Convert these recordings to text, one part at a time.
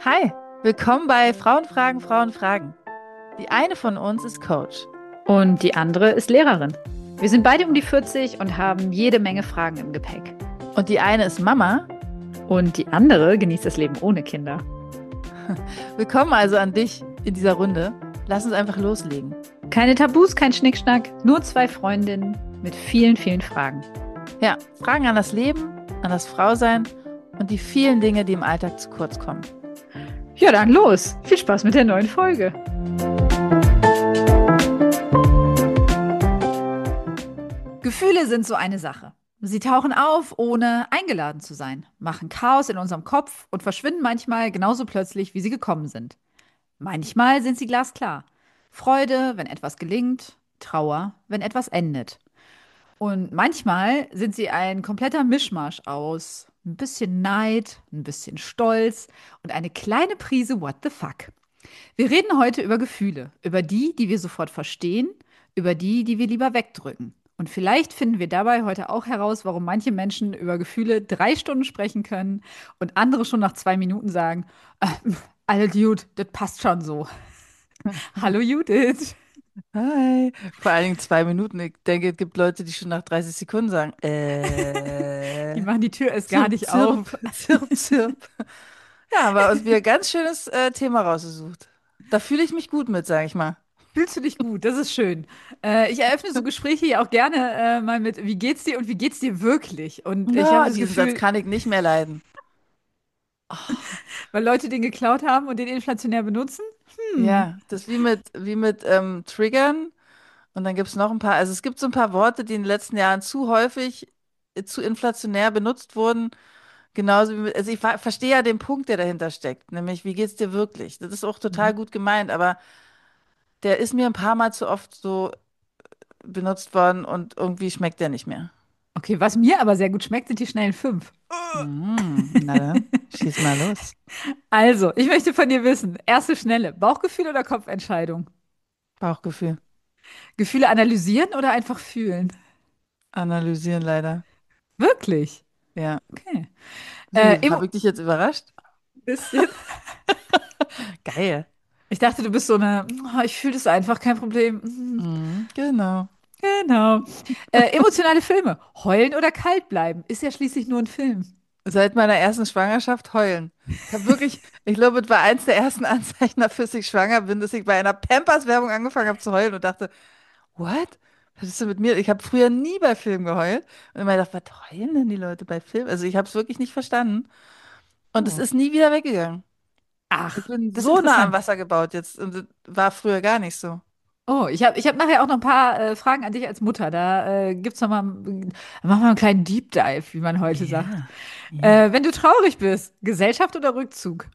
Hi, willkommen bei Frauen fragen, Frauen fragen. Die eine von uns ist Coach. Und die andere ist Lehrerin. Wir sind beide um die 40 und haben jede Menge Fragen im Gepäck. Und die eine ist Mama. Und die andere genießt das Leben ohne Kinder. Willkommen also an dich in dieser Runde. Lass uns einfach loslegen. Keine Tabus, kein Schnickschnack, nur zwei Freundinnen mit vielen, vielen Fragen. Ja, Fragen an das Leben, an das Frausein und die vielen Dinge, die im Alltag zu kurz kommen. Ja, dann los. Viel Spaß mit der neuen Folge. Gefühle sind so eine Sache. Sie tauchen auf, ohne eingeladen zu sein, machen Chaos in unserem Kopf und verschwinden manchmal genauso plötzlich, wie sie gekommen sind. Manchmal sind sie glasklar. Freude, wenn etwas gelingt, Trauer, wenn etwas endet. Und manchmal sind sie ein kompletter Mischmasch aus ein bisschen Neid, ein bisschen Stolz und eine kleine Prise What the fuck. Wir reden heute über Gefühle, über die, die wir sofort verstehen, über die, die wir lieber wegdrücken. Und vielleicht finden wir dabei heute auch heraus, warum manche Menschen über Gefühle 3 Stunden sprechen können und andere schon nach 2 Minuten sagen, alle Dude, das passt schon so. Hallo Judith. Hi. Vor allen Dingen 2 Minuten. Ich denke, es gibt Leute, die schon nach 30 Sekunden sagen, Die machen die Tür erst gar zirp, nicht zirp, auf. zirp, zirp. Ja, haben wir uns wieder ein ganz schönes Thema rausgesucht. Da fühle ich mich gut mit, sage ich mal. Fühlst du dich gut? Das ist schön. Ich eröffne so Gespräche ja auch gerne mal mit, wie geht's dir und wie geht's dir wirklich? Und ich habe Ja, das diesen Satz Gefühl, kann ich nicht mehr leiden. Oh, weil Leute den geklaut haben und den inflationär benutzen. Hm. ja, das ist wie mit Triggern. Und dann gibt es noch ein paar, also es gibt so ein paar Worte, die in den letzten Jahren zu häufig, zu inflationär benutzt wurden. Genauso wie mit, also ich verstehe ja den Punkt, der dahinter steckt, nämlich wie geht's dir wirklich? Das ist auch total Mhm. gut gemeint, aber der ist mir ein paar Mal zu oft so benutzt worden und irgendwie schmeckt der nicht mehr. Okay, was mir aber sehr gut schmeckt, sind die schnellen fünf. Na dann, schieß mal los. Also, ich möchte von dir wissen, erste schnelle, Bauchgefühl oder Kopfentscheidung? Bauchgefühl. Gefühle analysieren oder einfach fühlen? Analysieren leider. Wirklich? Ja. Okay. Wie, habe Emo ich dich jetzt überrascht? bisschen. Geil. Ich dachte, du bist so eine, "Oh, ich fühle das einfach, kein Problem. Mhm, genau. Genau. Emotionale Filme. Heulen oder kalt bleiben. Ist ja schließlich nur ein Film. Seit meiner ersten Schwangerschaft heulen. Ich habe wirklich, ich glaube, es war eins der ersten Anzeichen dafür, dass ich schwanger bin, dass ich bei einer Pampers-Werbung angefangen habe zu heulen und dachte, what? Was ist denn mit mir? Ich habe früher nie bei Filmen geheult und immer gedacht, was heulen denn die Leute bei Filmen? Also ich habe es wirklich nicht verstanden und es Oh. ist nie wieder weggegangen. Ich Ach, bin das ist so nah am interessant. Wasser gebaut jetzt und das war früher gar nicht so. Oh, ich hab nachher auch noch ein paar Fragen an dich als Mutter. Da gibt's noch mal, machen wir einen kleinen Deep Dive, wie man heute sagt. Ja, ja. Wenn du traurig bist, Gesellschaft oder Rückzug?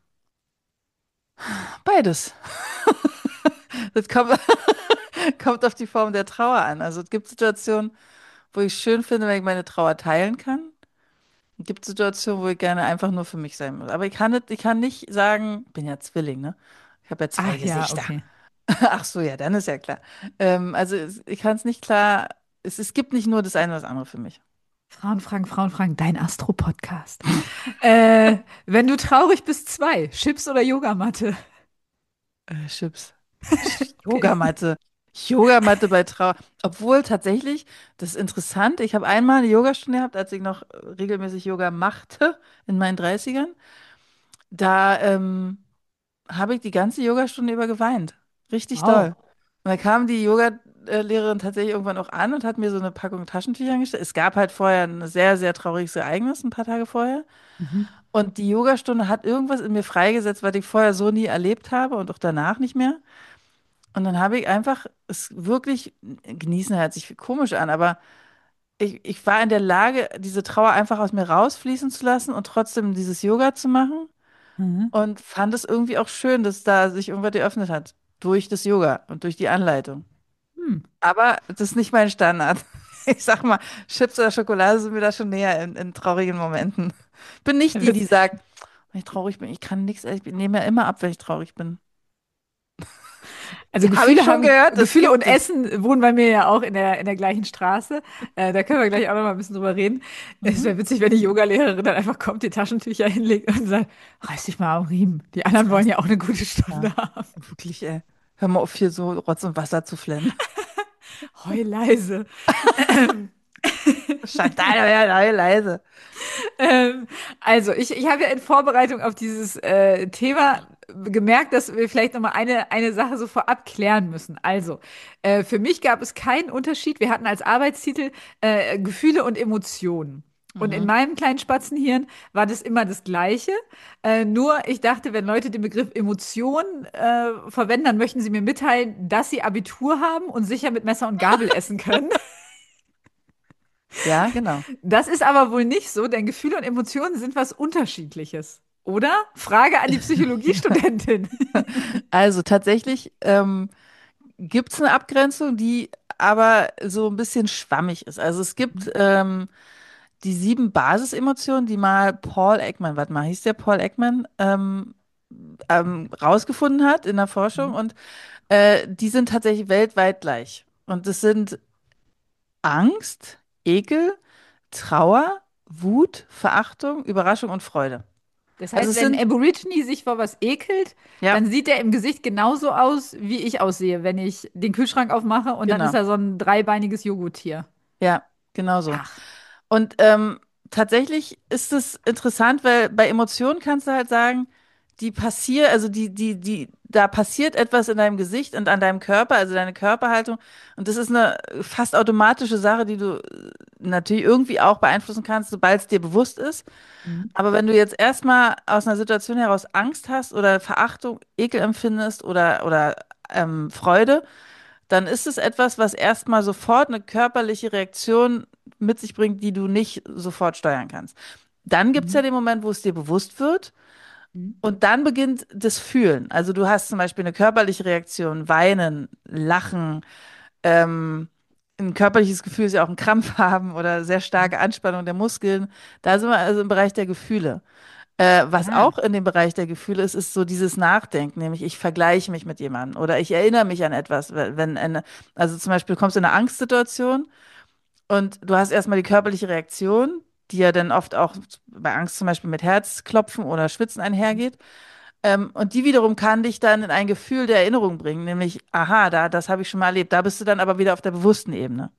Beides. Das kommt, kommt auf die Form der Trauer an. Also es gibt Situationen, wo ich es schön finde, wenn ich meine Trauer teilen kann. Es gibt Situationen, wo ich gerne einfach nur für mich sein muss. Aber ich kann nicht sagen, ich bin ja Zwilling, ne? Ich habe ja zwei Ach ja, Gesichter. okay. Ach so, ja, dann ist ja klar. Ich kann es nicht klar, es gibt nicht nur das eine oder das andere für mich. Frauen fragen, dein Astro-Podcast. Wenn du traurig bist, zwei, Chips oder Yogamatte? Chips. Okay. Yogamatte. Yogamatte bei Trauer. Obwohl tatsächlich, das ist interessant, ich habe einmal eine Yogastunde gehabt, als ich noch regelmäßig Yoga machte in meinen Dreißigern. Da habe ich die ganze Yogastunde über geweint. Richtig doll. Wow. Und da kam die Yogalehrerin tatsächlich irgendwann auch an und hat mir so eine Packung Taschentücher hingestellt. Es gab halt vorher ein sehr, sehr trauriges Ereignis, ein paar Tage vorher. Mhm. Und die Yogastunde hat irgendwas in mir freigesetzt, was ich vorher so nie erlebt habe und auch danach nicht mehr. Und dann habe ich einfach es wirklich, genießen hört sich komisch an, aber ich war in der Lage, diese Trauer einfach aus mir rausfließen zu lassen und trotzdem dieses Yoga zu machen Mhm. und fand es irgendwie auch schön, dass da sich irgendwas geöffnet hat. Durch das Yoga und durch die Anleitung. Hm. Aber das ist nicht mein Standard. Ich sag mal, Chips oder Schokolade sind mir da schon näher in traurigen Momenten. Ich bin nicht die, die sagt, wenn ich traurig bin, ich kann nichts, ich nehme ja immer ab, wenn ich traurig bin. Also Habe ich schon gehört, das Gefühle und gibt es. Essen wohnen bei mir ja auch in der gleichen Straße. Da können wir gleich auch noch mal ein bisschen drüber reden. Es Mhm. wäre witzig, wenn die Yogalehrerin dann einfach kommt, die Taschentücher hinlegt und sagt, reiß dich mal am Riemen. Die Das anderen wollen heißt, ja auch eine gute Stunde ja, haben. wirklich, ey. Hör mal auf, hier so Rotz und Wasser zu flennen. Heul leise. Chantal, ja, leise. Also, ich habe ja in Vorbereitung auf dieses Thema gemerkt, dass wir vielleicht noch mal eine Sache so vorab klären müssen. Also, für mich gab es keinen Unterschied. Wir hatten als Arbeitstitel Gefühle und Emotionen. Und in Mhm. meinem kleinen Spatzenhirn war das immer das Gleiche. Nur ich dachte, wenn Leute den Begriff Emotion verwenden, dann möchten sie mir mitteilen, dass sie Abitur haben und sicher mit Messer und Gabel essen können. Ja, genau. Das ist aber wohl nicht so, denn Gefühle und Emotionen sind was Unterschiedliches. Oder? Frage an die Psychologiestudentin. Also tatsächlich gibt es eine Abgrenzung, die aber so ein bisschen schwammig ist. Also es gibt die 7 Basisemotionen, die mal Paul Ekman, warte mal, hieß der Paul Ekman, rausgefunden hat in der Forschung und die sind tatsächlich weltweit gleich. Und das sind Angst, Ekel, Trauer, Wut, Verachtung, Überraschung und Freude. Das Also heißt, es wenn sind, ein Aborigine sich vor was ekelt, ja, dann sieht er im Gesicht genauso aus, wie ich aussehe, wenn ich den Kühlschrank aufmache und dann ist genau. er so ein dreibeiniges Joghurttier. Ja, genau so. Ach. Und tatsächlich ist es interessant, weil bei Emotionen kannst du halt sagen, also da passiert etwas in deinem Gesicht und an deinem Körper, also deine Körperhaltung. Und das ist eine fast automatische Sache, die du natürlich irgendwie auch beeinflussen kannst, sobald es dir bewusst ist. Mhm. Aber wenn du jetzt erstmal aus einer Situation heraus Angst hast oder Verachtung, Ekel empfindest oder Freude, dann ist es etwas, was erstmal sofort eine körperliche Reaktion mit sich bringt, die du nicht sofort steuern kannst. Dann gibt es ja Mhm. den Moment, wo es dir bewusst wird Mhm. und dann beginnt das Fühlen. Also du hast zum Beispiel eine körperliche Reaktion, Weinen, Lachen, ähm, ein körperliches Gefühl ist ja auch ein Krampf haben oder sehr starke Anspannung der Muskeln. Da sind wir also im Bereich der Gefühle. Was Ah, auch in dem Bereich der Gefühle ist, ist so dieses Nachdenken, nämlich ich vergleiche mich mit jemandem oder ich erinnere mich an etwas. Also zum Beispiel kommst du in eine Angstsituation und du hast erstmal die körperliche Reaktion, die ja dann oft auch bei Angst zum Beispiel mit Herzklopfen oder Schwitzen einhergeht. Und die wiederum kann dich dann in ein Gefühl der Erinnerung bringen, nämlich, aha, das habe ich schon mal erlebt. Da bist du dann aber wieder auf der bewussten Ebene.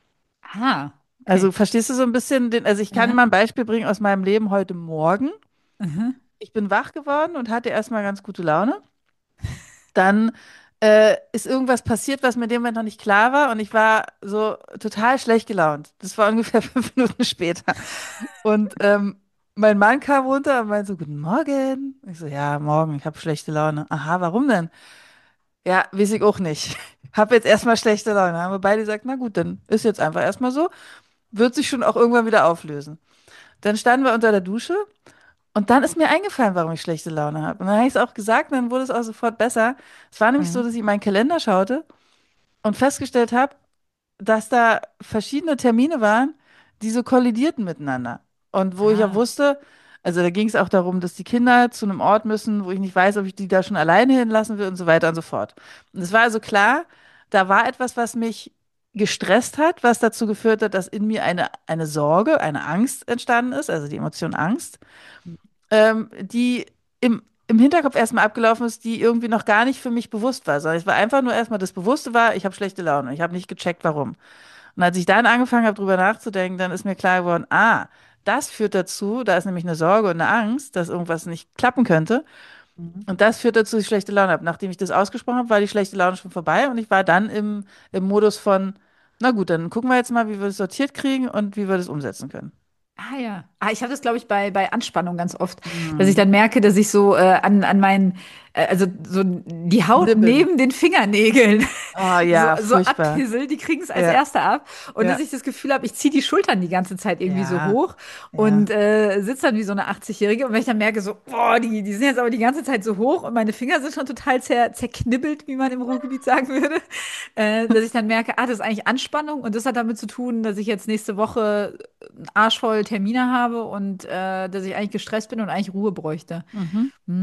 okay. Also verstehst du so ein bisschen also ich kann dir Aha. mal ein Beispiel bringen aus meinem Leben heute Morgen. Aha. Ich bin wach geworden und hatte erstmal ganz gute Laune. Dann ist irgendwas passiert, was mir in dem Moment noch nicht klar war und ich war so total schlecht gelaunt. Das war ungefähr 5 Minuten später. Und mein Mann kam runter und meinte so, guten Morgen. Ich so, ja, morgen, ich habe schlechte Laune. Aha, warum denn? Ja, weiß ich auch nicht. Hab jetzt erstmal schlechte Laune. Haben wir beide gesagt, na gut, dann ist jetzt einfach erstmal so. Wird sich schon auch irgendwann wieder auflösen. Dann standen wir unter der Dusche und dann ist mir eingefallen, warum ich schlechte Laune habe. Und dann habe ich es auch gesagt und dann wurde es auch sofort besser. Es war nämlich so, Aha. dass ich in meinen Kalender schaute und festgestellt habe, dass da verschiedene Termine waren, die so kollidierten miteinander. Und wo ich ja Ah. wusste, also da ging es auch darum, dass die Kinder zu einem Ort müssen, wo ich nicht weiß, ob ich die da schon alleine hinlassen will und so weiter und so fort. Und es war also klar, da war etwas, was mich gestresst hat, was dazu geführt hat, dass in mir eine Sorge, eine Angst entstanden ist, also die Emotion Angst, die im Hinterkopf erstmal abgelaufen ist, die irgendwie noch gar nicht für mich bewusst war, sondern es war einfach nur erstmal das Bewusste war, ich habe schlechte Laune. Ich habe nicht gecheckt, warum. Und als ich dann angefangen habe, drüber nachzudenken, dann ist mir klar geworden, das führt dazu, da ist nämlich eine Sorge und eine Angst, dass irgendwas nicht klappen könnte. Mhm. Und das führt dazu, dass ich schlechte Laune habe. Nachdem ich das ausgesprochen habe, war die schlechte Laune schon vorbei und ich war dann im Modus von, na gut, dann gucken wir jetzt mal, wie wir das sortiert kriegen und wie wir das umsetzen können. Ah ja. Ah, ich habe das, glaube ich, bei Anspannung ganz oft, dass ich Hm. dann merke, dass ich so an meinen, also so die Haut Nibbeln. neben den Fingernägeln Oh so, ja, so furchtbar. abkisselt, die kriegen es als Ja, Erste ab. Und dass ja, ich das Gefühl habe, ich ziehe die Schultern die ganze Zeit irgendwie so ja, hoch ja. und sitze dann wie so eine 80-Jährige. Und wenn ich dann merke, so, boah, die sind jetzt aber die ganze Zeit so hoch und meine Finger sind schon total zerknibbelt, wie man im Ruhrgebiet sagen würde, dass ich dann merke, das ist eigentlich Anspannung und das hat damit zu tun, dass ich jetzt nächste Woche einen Arsch voll Termine habe und dass ich eigentlich gestresst bin und eigentlich Ruhe bräuchte. Mhm. Hm.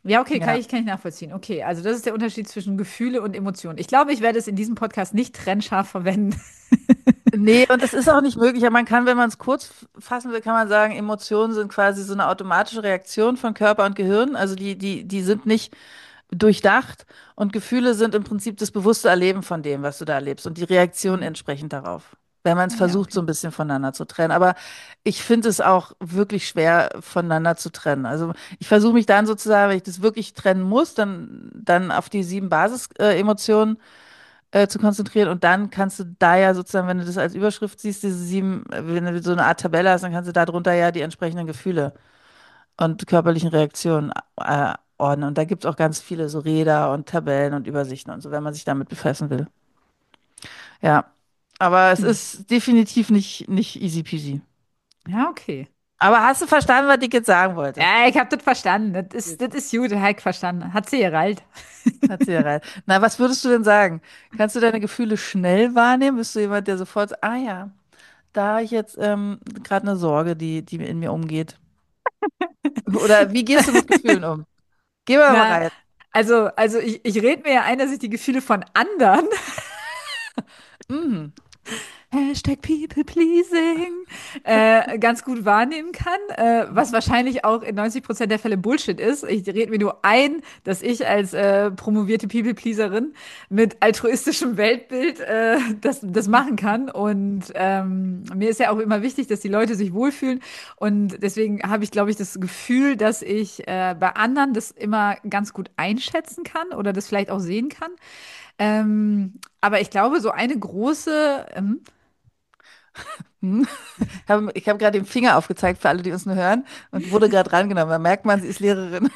Ja, okay, Ja. kann ich nachvollziehen. Okay, also das ist der Unterschied zwischen Gefühle und Emotionen. Ich glaube, ich werde es in diesem Podcast nicht trennscharf verwenden. Nee, und es ist auch nicht möglich. Aber man kann, wenn man es kurz fassen will, kann man sagen, Emotionen sind quasi so eine automatische Reaktion von Körper und Gehirn. Also die sind nicht durchdacht und Gefühle sind im Prinzip das bewusste Erleben von dem, was du da erlebst und die Reaktion Mhm. entsprechend darauf. Wenn man es Ah ja, versucht, so okay. ein bisschen voneinander zu trennen. Aber ich finde es auch wirklich schwer voneinander zu trennen. Also ich versuche mich dann sozusagen, wenn ich das wirklich trennen muss, dann auf die 7 Basis-Emotionen zu konzentrieren und dann kannst du da ja sozusagen, wenn du das als Überschrift siehst, diese 7, wenn du so eine Art Tabelle hast, dann kannst du da drunter ja die entsprechenden Gefühle und körperlichen Reaktionen ordnen. Und da gibt es auch ganz viele so Räder und Tabellen und Übersichten und so, wenn man sich damit befassen will. Ja, aber es Hm. ist definitiv nicht easy peasy. Ja, okay. Aber hast du verstanden, was ich jetzt sagen wollte? Ja, ich habe das verstanden. Gut. Das ist gut, Heik verstanden. Hat sie gerallt. Hat sie ja rein. Na, was würdest du denn sagen? Kannst du deine Gefühle schnell wahrnehmen? Bist du jemand, der sofort, ah ja, da habe ich jetzt gerade eine Sorge, die in mir umgeht? Oder wie gehst du mit Gefühlen um? Geh mal Na, rein. also ich rede mir ja ein, dass ich die Gefühle von anderen Mhm. Hashtag People Pleasing ganz gut wahrnehmen kann, was Mhm. wahrscheinlich auch in 90% der Fälle Bullshit ist. Ich rede mir nur ein, dass ich als promovierte People Pleaserin mit altruistischem Weltbild das machen kann. Und mir ist ja auch immer wichtig, dass die Leute sich wohlfühlen. Und deswegen habe ich, glaube ich, das Gefühl, dass ich bei anderen das immer ganz gut einschätzen kann oder das vielleicht auch sehen kann. Aber ich glaube, so eine große, Hm. Ich hab gerade den Finger aufgezeigt für alle, die uns nur hören und wurde gerade rangenommen. Da merkt man, sie ist Lehrerin.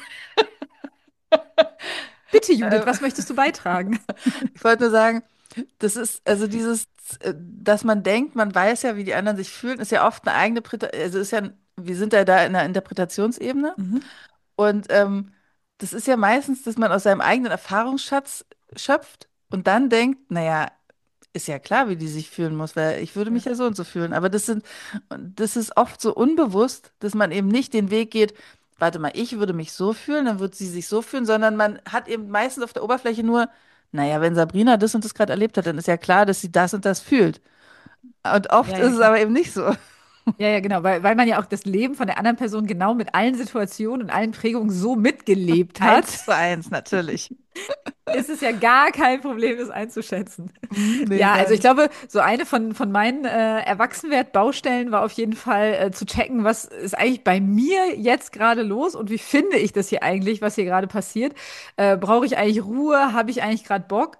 bitte Judith, Ähm, was möchtest du beitragen? Ich wollte nur sagen, das ist, also dieses, dass man denkt, man weiß ja, wie die anderen sich fühlen, ist ja oft eine eigene, also ist ja, wir sind ja da in einer Interpretationsebene Mhm. und das ist ja meistens, dass man aus seinem eigenen Erfahrungsschatz schöpft und dann denkt, naja, ist ja klar, wie die sich fühlen muss, weil ich würde mich Ja. ja so und so fühlen. Aber das ist oft so unbewusst, dass man eben nicht den Weg geht, warte mal, ich würde mich so fühlen, dann wird sie sich so fühlen, sondern man hat eben meistens auf der Oberfläche nur, naja, wenn Sabrina das und das gerade erlebt hat, dann ist ja klar, dass sie das und das fühlt. Und oft Ja, ist ja, es klar. aber eben nicht so. Ja, ja, genau, weil man ja auch das Leben von der anderen Person genau mit allen Situationen und allen Prägungen so mitgelebt hat, 1:1, natürlich. ist es ja gar kein Problem, das einzuschätzen. Nee, Ja, gar also ich nicht. glaube, so eine von meinen Erwachsenwert-Baustellen war auf jeden Fall zu checken, was ist eigentlich bei mir jetzt gerade los und wie finde ich das hier eigentlich, was hier gerade passiert? Brauche ich eigentlich Ruhe? Habe ich eigentlich gerade Bock?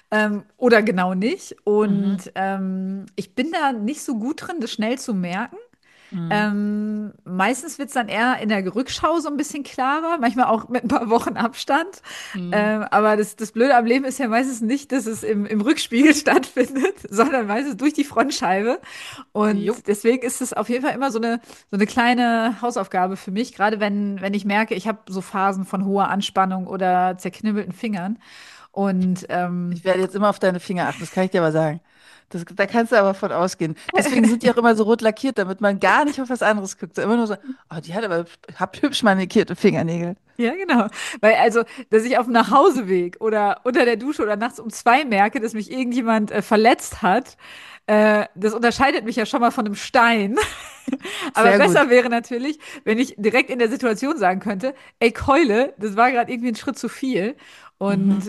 Oder genau nicht? Mhm. Und ich bin da nicht so gut drin, das schnell zu merken. Mhm. Meistens wird es dann eher in der Rückschau so ein bisschen klarer, manchmal auch mit ein paar Wochen Abstand. Mhm. Aber das Blöde am Leben ist ja meistens nicht, dass es im Rückspiegel stattfindet, sondern meistens durch die Frontscheibe. Jo. Und deswegen ist es auf jeden Fall immer so eine kleine Hausaufgabe für mich, gerade wenn ich merke, ich habe so Phasen von hoher Anspannung oder zerknibbelten Fingern. Und Ich werde jetzt immer auf deine Finger achten, das kann ich dir aber sagen. Da kannst du aber von ausgehen. Deswegen sind die auch immer so rot lackiert, damit man gar nicht auf was anderes guckt. So immer nur so, oh, die hat aber hübsch manikierte Fingernägel. ja, genau. Weil also, dass ich auf dem Nachhauseweg oder unter der Dusche oder nachts um 2 merke, dass mich irgendjemand verletzt hat, das unterscheidet mich ja schon mal von einem Stein. Aber Sehr gut. besser wäre natürlich, wenn ich direkt in der Situation sagen könnte, ey Keule, das war gerade irgendwie ein Schritt zu viel. Und Mhm.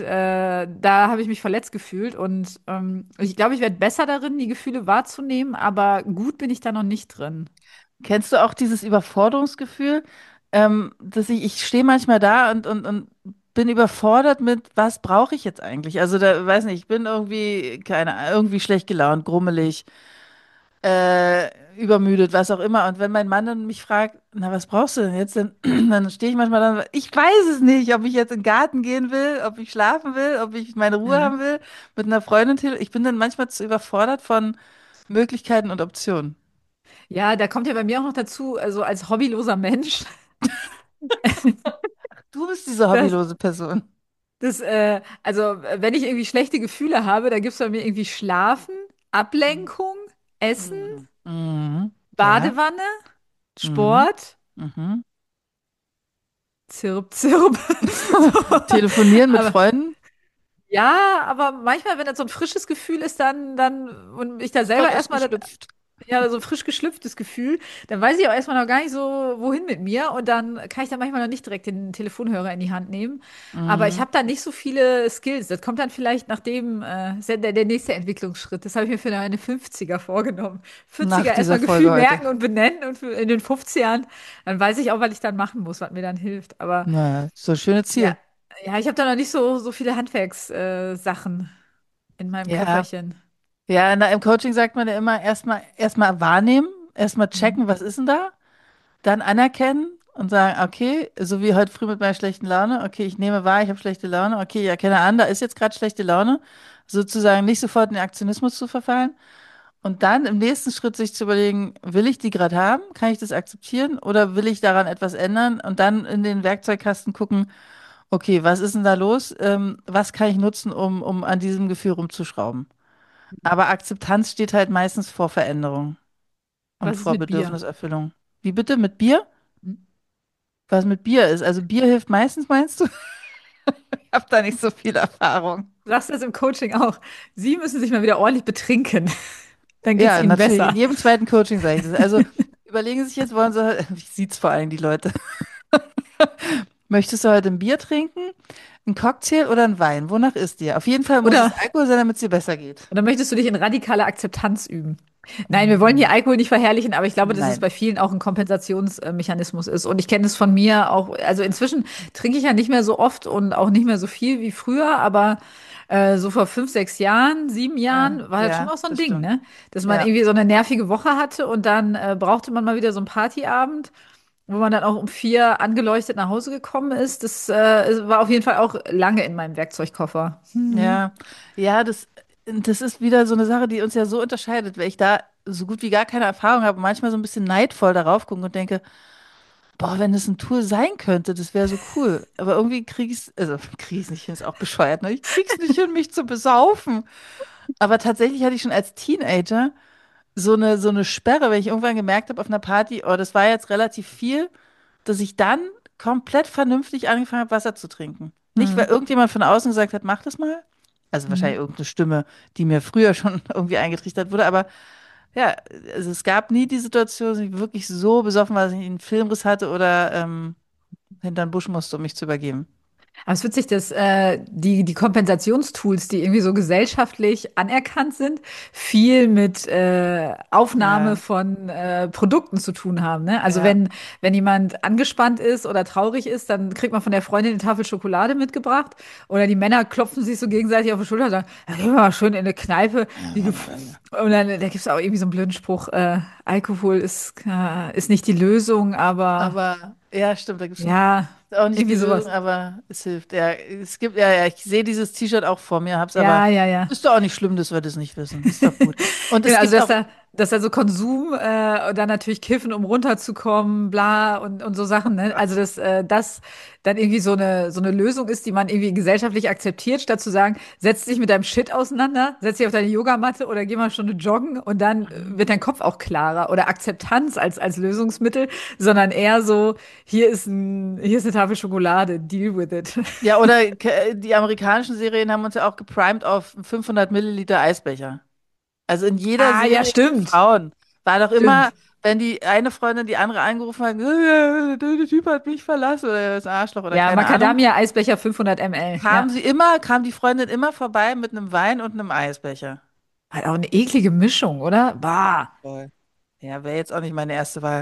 da habe ich mich verletzt gefühlt. Und ich glaube, ich werde besser darin, die Gefühle wahrzunehmen, aber gut bin ich da noch nicht drin. Kennst du auch dieses Überforderungsgefühl, dass ich stehe manchmal da und bin überfordert mit, was brauche ich jetzt eigentlich? Also da, weiß nicht, ich bin irgendwie, irgendwie schlecht gelaunt, grummelig, übermüdet, was auch immer. Und wenn mein Mann dann mich fragt, na, was brauchst du denn jetzt? Dann stehe ich manchmal da, ich weiß es nicht, ob ich jetzt in den Garten gehen will, ob ich schlafen will, ob ich meine Ruhe Ja. haben will, mit einer Freundin. Ich bin dann manchmal zu überfordert von Möglichkeiten und Optionen. Ja, da kommt ja bei mir auch noch dazu, also als hobbyloser Mensch, Du bist diese dass hobbylose Person. also wenn ich irgendwie schlechte Gefühle habe, da gibt es bei mir irgendwie Schlafen, Mhm. Ablenkung, Essen, Mhm. Mhm. Ja. Badewanne, Mhm. Sport. Mhm. Zirp, zirp. So. Telefonieren mit Aber Freunden? ja, aber manchmal, wenn das so ein frisches Gefühl ist, und ich da selber Gerade erst erstmal geschlüpft. ja, so ein frisch geschlüpftes Gefühl, dann weiß ich auch erstmal noch gar nicht so, wohin mit mir. Und dann kann ich da manchmal noch nicht direkt den Telefonhörer in die Hand nehmen. Aber ich Mhm. habe da nicht so viele Skills. Das kommt dann vielleicht nachdem, ist ja der nächste Entwicklungsschritt. Das habe ich mir für eine 50er vorgenommen. Nach 50er dieser erstmal Folge Gefühl heute. merken und benennen und in den 50ern, dann weiß ich auch, was ich dann machen muss, was mir dann hilft. Aber Na, so ein schönes ja, Ziel. ja, ich habe da noch nicht so viele Sachen in meinem Ja. Köfferchen. Ja, im Coaching sagt man ja immer erstmal wahrnehmen, erstmal Mhm. checken, was ist denn da? Dann anerkennen und sagen, okay, so wie heute früh mit meiner schlechten Laune, okay, ich nehme wahr, ich habe schlechte Laune, okay, ich erkenne an, da ist jetzt gerade schlechte Laune, sozusagen nicht sofort in den Aktionismus zu verfallen und dann im nächsten Schritt sich zu überlegen, will ich die gerade haben, kann ich das akzeptieren oder will ich daran etwas ändern und dann in den Werkzeugkasten gucken, okay, was ist denn da los, was kann ich nutzen, um an diesem Gefühl rumzuschrauben. Aber Akzeptanz steht halt meistens vor Veränderung und Was ist vor mit Bier? Bedürfniserfüllung. Wie bitte mit Bier? Hm? Was mit Bier ist. Also Bier hilft meistens, meinst du? Ich habe da nicht so viel Erfahrung. Du sagst das im Coaching auch. Sie müssen sich mal wieder ordentlich betrinken. Dann geht's Ja, Ihnen natürlich. In besser. jedem zweiten Coaching sage ich das. Also überlegen Sie sich jetzt, wollen Sie, wie sieht's vor allem die Leute? Möchtest du heute ein Bier trinken, ein Cocktail oder ein Wein? Wonach ist dir? Auf jeden Fall muss es Oder, Alkohol sein, damit es dir besser geht. oder möchtest du dich in radikaler Akzeptanz üben? Nein, wir wollen hier Mhm. Alkohol nicht verherrlichen, aber ich glaube, dass es Nein. bei vielen auch ein Kompensationsmechanismus ist. Und ich kenne es von mir auch, also inzwischen trinke ich ja nicht mehr so oft und auch nicht mehr so viel wie früher, aber so vor 5, 6 Jahren, 7 Jahren war das schon Ja, auch so ein das Ding, stimmt. ne? Dass man Ja. irgendwie so eine nervige Woche hatte und dann brauchte man mal wieder so einen Partyabend, wo man dann auch um 4 angeleuchtet nach Hause gekommen ist. Das war auf jeden Fall auch lange in meinem Werkzeugkoffer. Hm. Ja, ja, das ist wieder so eine Sache, die uns ja so unterscheidet, weil ich da so gut wie gar keine Erfahrung habe und manchmal so ein bisschen neidvoll darauf gucke und denke, boah, wenn das ein Tool sein könnte, das wäre so cool. Aber irgendwie krieg ich's nicht hin, ist auch bescheuert, ne? Ich krieg's nicht hin, mich zu besaufen. Aber tatsächlich hatte ich schon als Teenager so eine Sperre, wenn ich irgendwann gemerkt habe auf einer Party, oh, das war jetzt relativ viel, dass ich dann komplett vernünftig angefangen habe, Wasser zu trinken. Nicht, weil Hm. irgendjemand von außen gesagt hat, mach das mal. Also Hm. wahrscheinlich irgendeine Stimme, die mir früher schon irgendwie eingetrichtert wurde. Aber ja, also es gab nie die Situation, dass ich wirklich so besoffen war, dass ich einen Filmriss hatte oder hinter den Busch musste, um mich zu übergeben. Aber es ist witzig, dass die Kompensationstools, die irgendwie so gesellschaftlich anerkannt sind, viel mit Aufnahme Ja, von Produkten zu tun haben. Ne? Also ja. wenn jemand angespannt ist oder traurig ist, dann kriegt man von der Freundin eine Tafel Schokolade mitgebracht. Oder die Männer klopfen sich so gegenseitig auf die Schulter und sagen, ja, gehen wir mal schön in eine Kneipe. Ja, Die Mann, Gef Mann. und dann da gibt es auch irgendwie so einen blöden Spruch, Alkohol ist nicht die Lösung, aber Aber ja, stimmt, da gibt es einen Spruch. ja, Ist auch nicht die irgendwie Lösung, sowas. aber es hilft. Ja, es gibt, ja, ja, ich sehe dieses T-Shirt auch vor mir, hab's aber, Ja, ja, ja. ist doch auch nicht schlimm, dass wir das nicht wissen. Ist doch gut. Und Genau, es also gibt auch, dass da so Konsum und dann natürlich Kiffen, um runterzukommen, bla und so Sachen, ne? Also das dann irgendwie so eine Lösung ist, die man irgendwie gesellschaftlich akzeptiert, statt zu sagen, setz dich mit deinem Shit auseinander, setz dich auf deine Yogamatte oder geh mal eine Stunde joggen und dann wird dein Kopf auch klarer oder Akzeptanz als Lösungsmittel, sondern eher so, hier ist eine Tafel Schokolade, deal with it. ja, oder die amerikanischen Serien haben uns ja auch geprimed auf 500 Milliliter Eisbecher. Also in jeder Ah, ja, Serie mit stimmt. Frauen war doch immer, Stimmt. wenn die eine Freundin die andere angerufen hat, der Typ hat mich verlassen oder das Arschloch oder Ja, keine Ahnung, Macadamia-Eisbecher 500 ml. Ja. kam die Freundin immer vorbei mit einem Wein und einem Eisbecher. Halt auch eine eklige Mischung, oder? Bah. Voll. Ja, wäre jetzt auch nicht meine erste Wahl.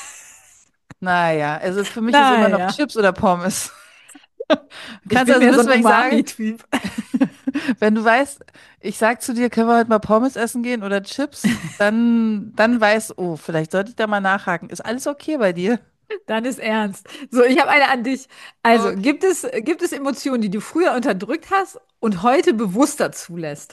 Naja, also für mich ist immer noch Naja. Chips oder Pommes. Ich Kannst bin also mehr so wissen, ein was ich sage? Umami-Typ. Wenn du weißt, ich sag zu dir, können wir heute mal Pommes essen gehen oder Chips, dann weißt, oh, vielleicht sollte ich da mal nachhaken. Ist alles okay bei dir? Dann ist ernst. So, ich habe eine an dich. Also, Okay. gibt es Emotionen, die du früher unterdrückt hast und heute bewusster zulässt?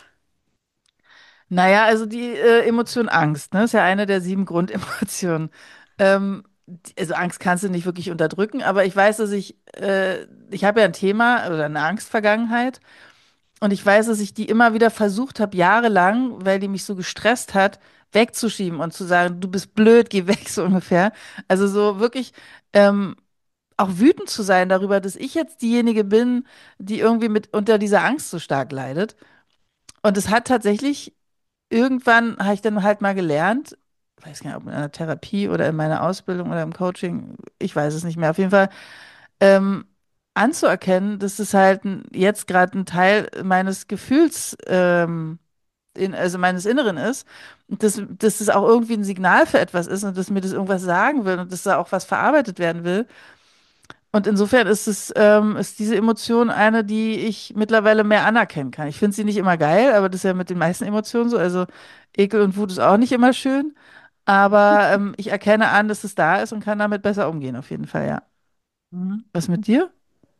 Naja, also die Emotion Angst, ne, ist ja eine der 7 Grundemotionen. Also Angst kannst du nicht wirklich unterdrücken, aber ich weiß, dass ich habe ja ein Thema oder eine Angstvergangenheit und ich weiß, dass ich die immer wieder versucht habe, jahrelang, weil die mich so gestresst hat, wegzuschieben und zu sagen, du bist blöd, geh weg, so ungefähr. Also so wirklich ähm, auch wütend zu sein darüber, dass ich jetzt diejenige bin, die irgendwie mit unter dieser Angst so stark leidet. Und es hat tatsächlich, irgendwann habe ich dann halt mal gelernt, ich weiß gar nicht, ob in einer Therapie oder in meiner Ausbildung oder im Coaching, ich weiß es nicht mehr, auf jeden Fall, ähm, anzuerkennen, dass es halt jetzt gerade ein Teil meines Gefühls, also meines Inneren ist, und dass es auch irgendwie ein Signal für etwas ist und dass mir das irgendwas sagen will und dass da auch was verarbeitet werden will. Und insofern ist diese Emotion eine, die ich mittlerweile mehr anerkennen kann. Ich finde sie nicht immer geil, aber das ist ja mit den meisten Emotionen so. Also Ekel und Wut ist auch nicht immer schön. Aber ich erkenne an, dass es da ist und kann damit besser umgehen, auf jeden Fall, ja. Mhm. Was mit dir?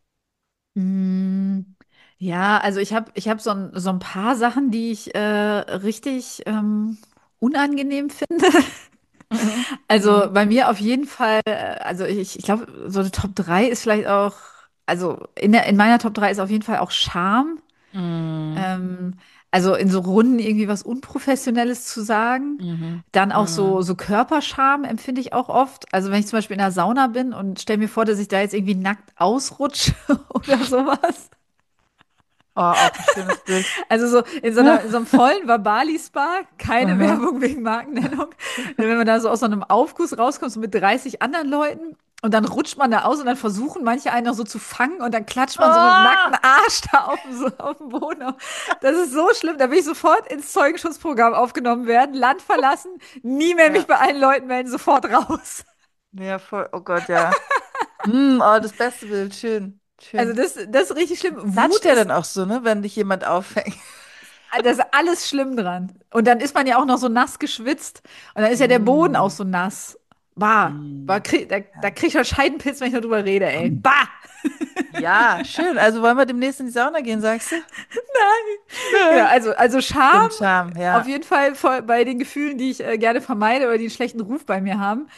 Mm, Ja, also ich hab so ein paar Sachen, die ich richtig unangenehm finde. Mhm. Also Mhm. bei mir auf jeden Fall, also ich glaube, so eine Top 3 ist vielleicht auch, also in meiner Top 3 ist auf jeden Fall auch Scham. Mhm. Ähm, also in so Runden irgendwie was Unprofessionelles zu sagen. Mhm. Dann auch Mhm. so Körperscham empfinde ich auch oft. Also wenn ich zum Beispiel in der Sauna bin und stell mir vor, dass ich da jetzt irgendwie nackt ausrutsche oder sowas. Oh, auch ein schönes Bild. Also so in so einem vollen Wabali-Spa, keine Aha. Werbung wegen Markennennung. Wenn man da so aus so einem Aufguss rauskommt, so mit 30 anderen Leuten und dann rutscht man da aus und dann versuchen manche einen noch so zu fangen und dann klatscht man so mit dem nackten Oh! Arsch da auf dem Boden. Das ist so schlimm. Da will ich sofort ins Zeugenschutzprogramm aufgenommen werden, Land verlassen, nie mehr mich Ja, bei allen Leuten melden, sofort raus. ja, voll. Oh Gott, ja. Oh, das beste Bild. Schön. Also Schön. das ist richtig schlimm. Wut Klatscht der ist dann auch so, ne, wenn dich jemand auffängt? Das ist alles schlimm dran. Und dann ist man ja auch noch so nass geschwitzt. Und dann ist ja der Boden auch Mm. so nass. Bah, Mm. da Ja. krieg ich schon Scheidenpilz, wenn ich nur drüber rede, ey. Bah! Ja, schön. Also wollen wir demnächst in die Sauna gehen, sagst du? Genau, Nein. also Scham Stimmt, Charme, auf ja. jeden Fall bei den Gefühlen, die ich gerne vermeide oder die einen schlechten Ruf bei mir haben.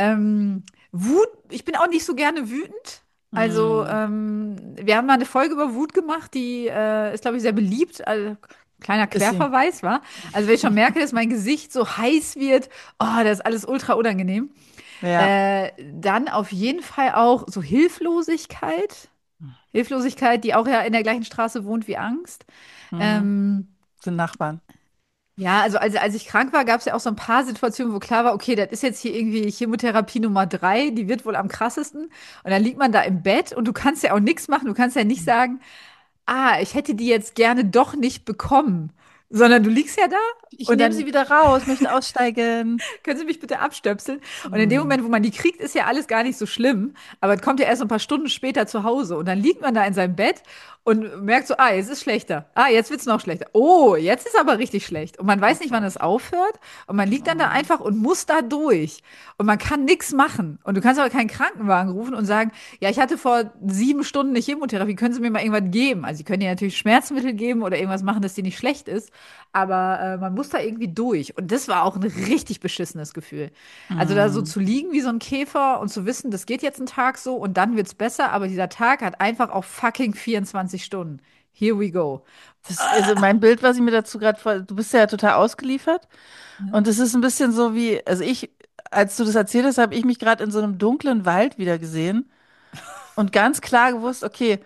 Wut, ich bin auch nicht so gerne wütend. Also, Mm. wir haben mal eine Folge über Wut gemacht, die ist, glaube ich, sehr beliebt. Also, kleiner Ist sie. Querverweis, war. Also, wenn ich schon merke, dass mein Gesicht so heiß wird, oh, das ist alles ultra unangenehm. Ja. Dann auf jeden Fall auch so Hilflosigkeit. Hilflosigkeit, die auch ja in der gleichen Straße wohnt wie Angst. Mhm. Ähm, Sind Nachbarn. ja, also als ich krank war, gab es ja auch so ein paar Situationen, wo klar war, okay, das ist jetzt hier irgendwie Chemotherapie Nummer 3, die wird wohl am krassesten. Und dann liegt man da im Bett und du kannst ja auch nichts machen. Du kannst ja nicht sagen, ah, ich hätte die jetzt gerne doch nicht bekommen, sondern du liegst ja da Ich und nehme sie dann wieder raus, möchte aussteigen. können Sie mich bitte abstöpseln? Und in dem Mm. Moment, wo man die kriegt, ist ja alles gar nicht so schlimm. Aber es kommt ja erst ein paar Stunden später zu Hause. Und dann liegt man da in seinem Bett und merkt so, ah, jetzt ist schlechter. Ah, jetzt wird's noch schlechter. Oh, jetzt ist aber richtig schlecht. Und man Oh weiß nicht, wann Gott. es aufhört. Und man liegt dann da Mm. einfach und muss da durch. Und man kann nichts machen. Und du kannst aber keinen Krankenwagen rufen und sagen, ja, ich hatte vor 7 Stunden eine Chemotherapie, können Sie mir mal irgendwas geben? Also, sie können dir natürlich Schmerzmittel geben oder irgendwas machen, dass die nicht schlecht ist. Aber man muss da irgendwie durch. Und das war auch ein richtig beschissenes Gefühl. Also da so Mm. zu liegen wie so ein Käfer und zu wissen, das geht jetzt einen Tag so und dann wird's besser, aber dieser Tag hat einfach auch fucking 24 Stunden. Here we go. Also mein Bild, was ich mir dazu gerade vor, du bist ja total ausgeliefert und es ist ein bisschen so wie, also als du das erzählt hast, habe ich mich gerade in so einem dunklen Wald wieder gesehen und ganz klar gewusst, okay,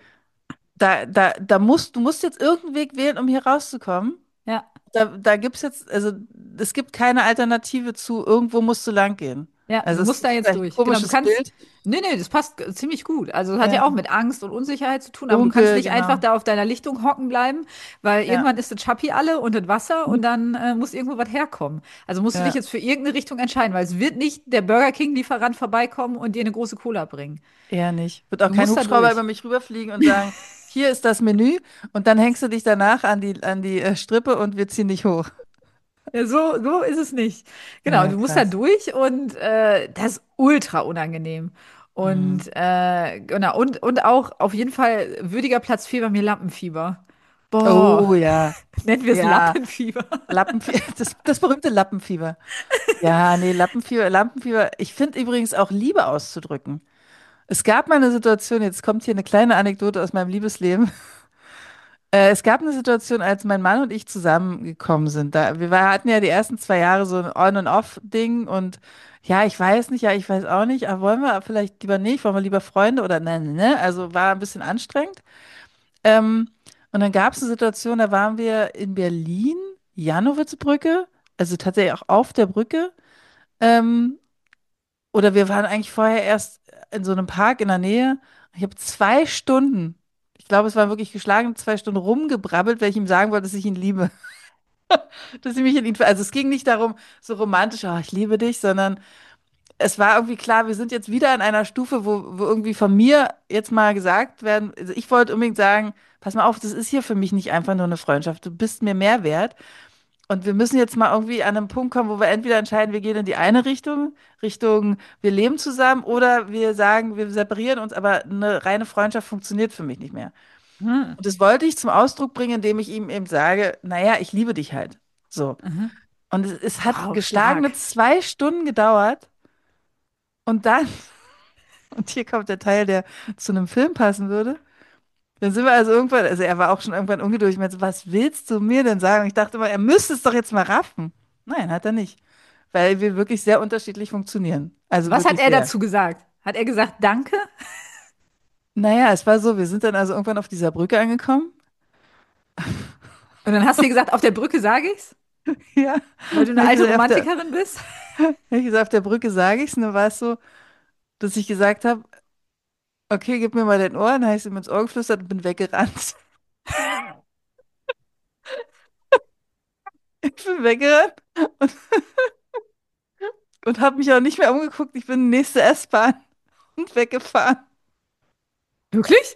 du musst jetzt irgendeinen Weg wählen, um hier rauszukommen. Ja, Da gibt es jetzt, also es gibt keine Alternative zu, irgendwo musst du lang gehen. ja, Also du es musst da ist jetzt vielleicht ein durch. Genau, du komisches kannst. Bild. Nee, das passt ziemlich gut. Also es hat Ja, ja auch mit Angst und Unsicherheit zu tun, aber du kannst dunkel, nicht einfach genau. da auf deiner Lichtung hocken bleiben, weil Ja, irgendwann ist das Schappi alle und das Wasser und dann muss irgendwo was herkommen. Also musst du dich ja, jetzt für irgendeine Richtung entscheiden, weil es wird nicht der Burger King-Lieferant vorbeikommen und dir eine große Cola bringen. eher nicht. Wird auch Du kein musst da Hubschrauber über durch. mich rüberfliegen und sagen, hier ist das Menü und dann hängst du dich danach an die Strippe und wir ziehen dich hoch. Ja, so ist es nicht. Genau, Ja, du musst da krass. durch und das ist ultra unangenehm. Mhm. Und genau, und auch auf jeden Fall würdiger Platz 4 bei mir Lampenfieber. Boah, Oh ja, nennen wir es ja. Lappenfieber. Lampenfieber, das berühmte Lampenfieber. Ja, nee, Lampenfieber. Ich finde übrigens auch Liebe auszudrücken. Es gab mal eine Situation, jetzt kommt hier eine kleine Anekdote aus meinem Liebesleben. Es gab eine Situation, als mein Mann und ich zusammengekommen sind. Wir hatten ja die ersten 2 Jahre so ein On- und Off-Ding und ja, ich weiß nicht, ja, ich weiß auch nicht, aber wollen wir vielleicht lieber nicht, wollen wir lieber Freunde oder ne? Also war ein bisschen anstrengend. Ähm, und dann gab es eine Situation, da waren wir in Berlin, Janowitzbrücke, also tatsächlich auch auf der Brücke. Ähm, oder wir waren eigentlich vorher erst in so einem Park in der Nähe. Ich habe 2 Stunden, ich glaube, es waren wirklich geschlagene 2 Stunden rumgebrabbelt, weil ich ihm sagen wollte, dass ich ihn liebe. Dass ich mich in ihn, also es ging nicht darum, so romantisch, oh, ich liebe dich, sondern es war irgendwie klar, wir sind jetzt wieder an einer Stufe, wo irgendwie von mir jetzt mal gesagt werden, also ich wollte unbedingt sagen, pass mal auf, das ist hier für mich nicht einfach nur eine Freundschaft, du bist mir mehr wert. Und wir müssen jetzt mal irgendwie an einen Punkt kommen, wo wir entweder entscheiden, wir gehen in die eine Richtung, Richtung, wir leben zusammen, oder wir sagen, wir separieren uns, aber eine reine Freundschaft funktioniert für mich nicht mehr. Hm. Und das wollte ich zum Ausdruck bringen, indem ich ihm eben sage, naja, ich liebe dich halt. So. Mhm. Und es hat Wow, geschlagene stark. 2 Stunden gedauert. Und dann, und hier kommt der Teil, der zu einem Film passen würde. Dann sind wir also irgendwann, also er war auch schon irgendwann ungeduldig. Ich meinte, so, was willst du mir denn sagen? Und ich dachte immer, er müsste es doch jetzt mal raffen. Nein, hat er nicht. Weil wir wirklich sehr unterschiedlich funktionieren. Also Was hat wirklich er sehr. dazu gesagt? Hat er gesagt, danke? Naja, es war so, wir sind dann also irgendwann auf dieser Brücke angekommen. Und dann hast du dir gesagt, auf der Brücke sage ich's, Ja, weil du eine habe ich alte gesagt, Romantikerin bist? hab ich gesagt, auf der Brücke sage ich es. Und dann war es so, dass ich gesagt habe, okay, gib mir mal dein Ohr. Dann habe ich es ihm ins Ohr geflüstert und bin weggerannt. Ich bin weggerannt und habe mich auch nicht mehr umgeguckt. Ich bin in die nächste S-Bahn und weggefahren. Wirklich?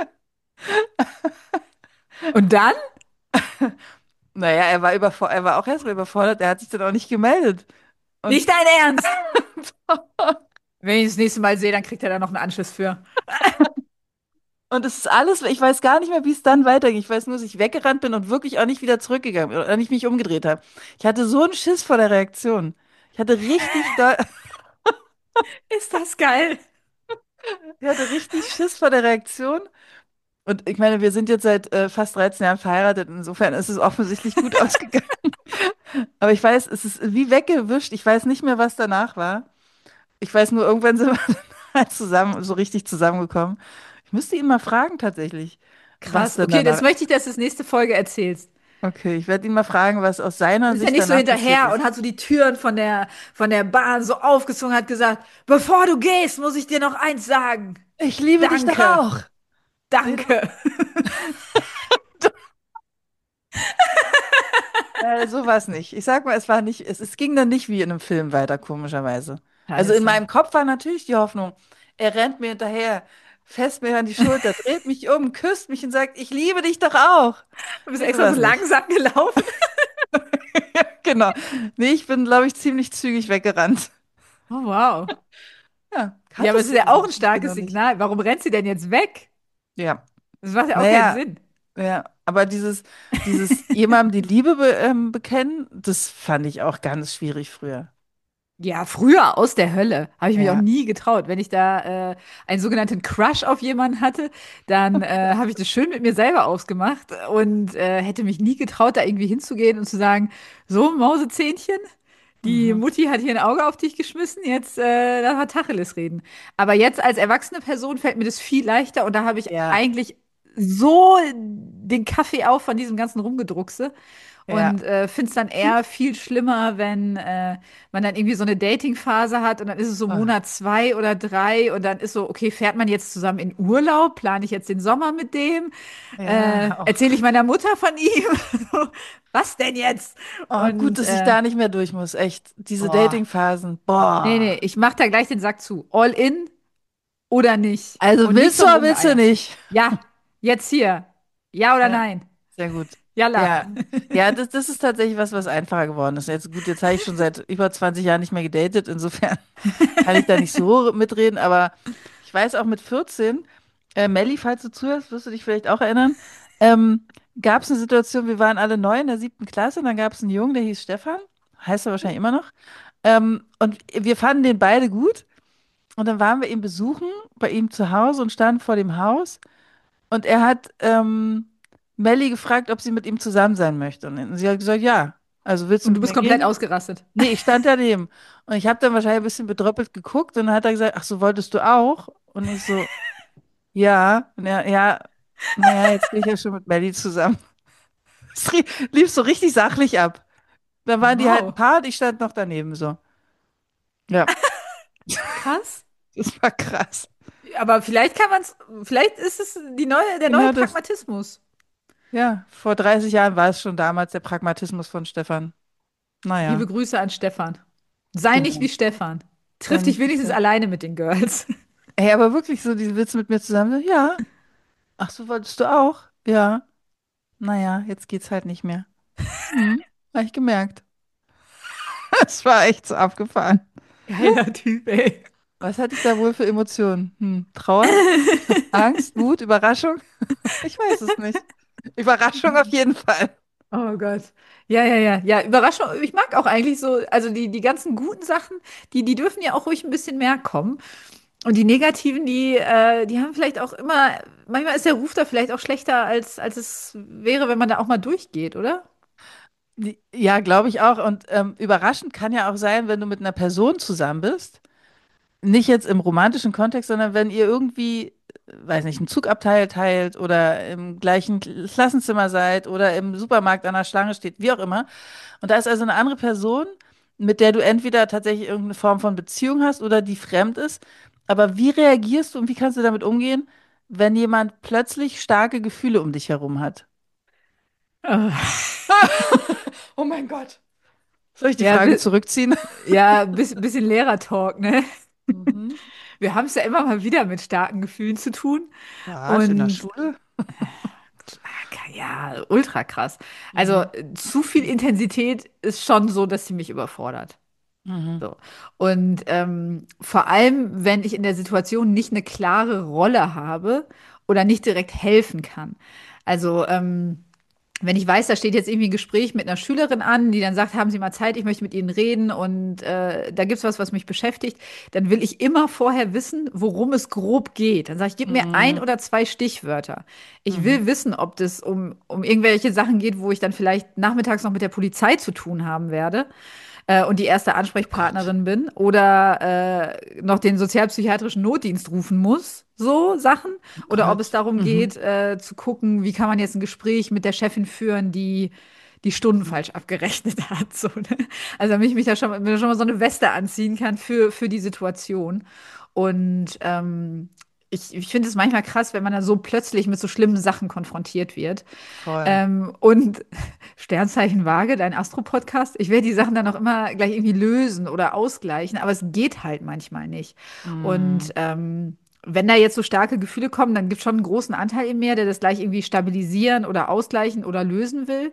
Und dann? Naja, er war auch erstmal überfordert. Er hat sich dann auch nicht gemeldet. Und, Nicht dein Ernst? Wenn ich ihn das nächste Mal sehe, dann kriegt er da noch einen Anschluss für. und es ist alles, ich weiß gar nicht mehr, wie es dann weiterging. Ich weiß nur, dass ich weggerannt bin und wirklich auch nicht wieder zurückgegangen bin oder nicht mich umgedreht habe. Ich hatte so einen Schiss vor der Reaktion. Ich hatte richtig doll, Ist das geil? ich hatte richtig Schiss vor der Reaktion. Und ich meine, wir sind jetzt seit fast 13 Jahren verheiratet. Insofern ist es offensichtlich gut ausgegangen. Aber ich weiß, es ist wie weggewischt. Ich weiß nicht mehr, was danach war. Ich weiß nur, irgendwann sind wir dann halt zusammen, so richtig zusammengekommen. Ich müsste ihn mal fragen, tatsächlich, was Krass. denn Okay, das danach. möchte ich, dass du das nächste Folge erzählst. Okay, ich werde ihn mal fragen, was aus seiner Ist ja Sicht nicht so danach passiert hinterher ist. und hat so die Türen von der Bahn so aufgezogen, hat gesagt, bevor du gehst, muss ich dir noch eins sagen. Ich liebe dich doch Danke, auch. Nee, danke. so war es nicht. Ich sag mal, es war nicht, es ging dann nicht wie in einem Film weiter, komischerweise. Also in Scheiße. meinem Kopf war natürlich die Hoffnung, er rennt mir hinterher, fässt mir an die Schulter, dreht mich um, küsst mich und sagt, ich liebe dich doch auch. Du bist Nee, so extra war so es nicht. langsam gelaufen. Genau. Nee, ich bin, glaube ich, ziemlich zügig weggerannt. Oh, wow. Ja, Ja, aber es kanntest ist du ja diese auch ein Geschichte starkes noch nicht? Signal. Warum rennt sie denn jetzt weg? Ja. Das macht ja auch keinen Naja, Sinn. ja. Aber dieses jemandem die Liebe bekennen, das fand ich auch ganz schwierig früher. Ja, früher aus der Hölle. Habe ich mich auch Ja. nie getraut. Wenn ich da einen sogenannten Crush auf jemanden hatte, dann habe ich das schön mit mir selber ausgemacht und hätte mich nie getraut, da irgendwie hinzugehen und zu sagen, so, Mausezähnchen, die Mhm. Mutti hat hier ein Auge auf dich geschmissen, jetzt lass mal Tacheles reden. Aber jetzt als erwachsene Person fällt mir das viel leichter und da habe ich Ja, eigentlich so den Kaffee auf von diesem ganzen Rumgedruckse. ja. Und finde es dann eher viel schlimmer, wenn man dann irgendwie so eine Dating-Phase hat und dann ist es so Oh, Monat 2 oder 3 und dann ist so, okay, fährt man jetzt zusammen in Urlaub? Plane ich jetzt den Sommer mit dem? ja, oh. Erzähle ich meiner Mutter von ihm? So, was denn jetzt? Oh, gut, Und dass ich da nicht mehr durch muss. Echt. Diese boah, Dating-Phasen. nee, Boah. ich mach da gleich den Sack zu. All in oder nicht? Also Und nicht willst so du ein oder willst du Rumgeeier. nicht? Ja, jetzt hier. Ja oder Ja, nein? sehr gut. Jalla. Ja. Ja, das ist tatsächlich was, was einfacher geworden ist. Jetzt gut, jetzt habe ich schon seit über 20 Jahren nicht mehr gedatet. Insofern kann ich da nicht so mitreden. Aber ich weiß auch mit 14, Melli, falls du zuhörst, wirst du dich vielleicht auch erinnern, gab es eine Situation, wir waren alle neu in der 7. Klasse und dann gab es einen Jungen, der hieß Stefan. Heißt er wahrscheinlich immer noch. Und wir fanden den beide gut. Und dann waren wir ihn besuchen bei ihm zu Hause und standen vor dem Haus. Und er hat Melly gefragt, ob sie mit ihm zusammen sein möchte. Und sie hat gesagt, ja. Also willst du Und du mit bist mir komplett gehen? ausgerastet. Nee, ich stand daneben. Und ich habe dann wahrscheinlich ein bisschen bedröppelt geguckt und dann hat er gesagt, ach so, wolltest du auch? Und ich so, ja, und er, ja, naja, jetzt bin ich ja schon mit Melly zusammen. Es lief so richtig sachlich ab. Dann waren die halt ein Wow, Paar und ich stand noch daneben so. Ja, krass. das war krass. Aber vielleicht ist es der neue Genau das. Pragmatismus. Ja, vor 30 Jahren war es schon damals der Pragmatismus von Stefan. Liebe Naja, Grüße an Stefan. Sei nicht genau. wie Stefan. Sei Triff dich nicht wie wenigstens Stefan. alleine mit den Girls. Ey, aber wirklich so, die Witze mit mir zusammen. So, ja. Ach so, wolltest du auch? Ja. Naja, jetzt geht's halt nicht mehr. Hm, hab ich gemerkt. Es war echt so abgefahren. Geiler Typ, ey. Was hatte ich da wohl für Emotionen? Trauer? Angst? Wut? Überraschung? Ich weiß es nicht. Überraschung auf jeden Fall. Oh Gott. Ja, ja, ja. Ja, Überraschung. Ich mag auch eigentlich so, also die ganzen guten Sachen, die dürfen ja auch ruhig ein bisschen mehr kommen. Und die negativen, die haben vielleicht auch immer, manchmal ist der Ruf da vielleicht auch schlechter, als es wäre, wenn man da auch mal durchgeht, oder? Ja, glaube ich auch. Und überraschend kann ja auch sein, wenn du mit einer Person zusammen bist. Nicht jetzt im romantischen Kontext, sondern wenn ihr irgendwie, weiß nicht, einen Zugabteil teilt oder im gleichen Klassenzimmer seid oder im Supermarkt an der Schlange steht, wie auch immer. Und da ist also eine andere Person, mit der du entweder tatsächlich irgendeine Form von Beziehung hast oder die fremd ist. Aber wie reagierst du und wie kannst du damit umgehen, wenn jemand plötzlich starke Gefühle um dich herum hat? Ah. Oh mein Gott. Soll ich die Ja, Frage zurückziehen? ja, bisschen Lehrer-Talk, ne? Mhm. Wir haben es ja immer mal wieder mit starken Gefühlen zu tun. Was, in der Und Schule? ja, ultra krass. Also Mhm. zu viel Intensität ist schon so, dass sie mich überfordert. Mhm. So. Und vor allem, wenn ich in der Situation nicht eine klare Rolle habe oder nicht direkt helfen kann. Also wenn ich weiß, da steht jetzt irgendwie ein Gespräch mit einer Schülerin an, die dann sagt, haben Sie mal Zeit, ich möchte mit Ihnen reden und da gibt's was, was mich beschäftigt, dann will ich immer vorher wissen, worum es grob geht. Dann sage ich, gib mir ein Mhm. oder zwei Stichwörter. Ich Mhm. will wissen, ob das um irgendwelche Sachen geht, wo ich dann vielleicht nachmittags noch mit der Polizei zu tun haben werde und die erste Gott. Ansprechpartnerin bin oder noch den sozialpsychiatrischen Notdienst rufen muss, so Sachen. Oh Oder ob es Gott. darum Mhm. geht, zu gucken, wie kann man jetzt ein Gespräch mit der Chefin führen, die die Stunden falsch abgerechnet hat. So, ne? Also damit ich mich da mir da schon mal so eine Weste anziehen kann für die Situation. Und ich finde es manchmal krass, wenn man da so plötzlich mit so schlimmen Sachen konfrontiert wird. Voll. Und Sternzeichen Waage, dein Astro-Podcast, ich werde die Sachen dann auch immer gleich irgendwie lösen oder ausgleichen, aber es geht halt manchmal nicht. Und Mhm. wenn da jetzt so starke Gefühle kommen, dann gibt es schon einen großen Anteil in mir, der das gleich irgendwie stabilisieren oder ausgleichen oder lösen will.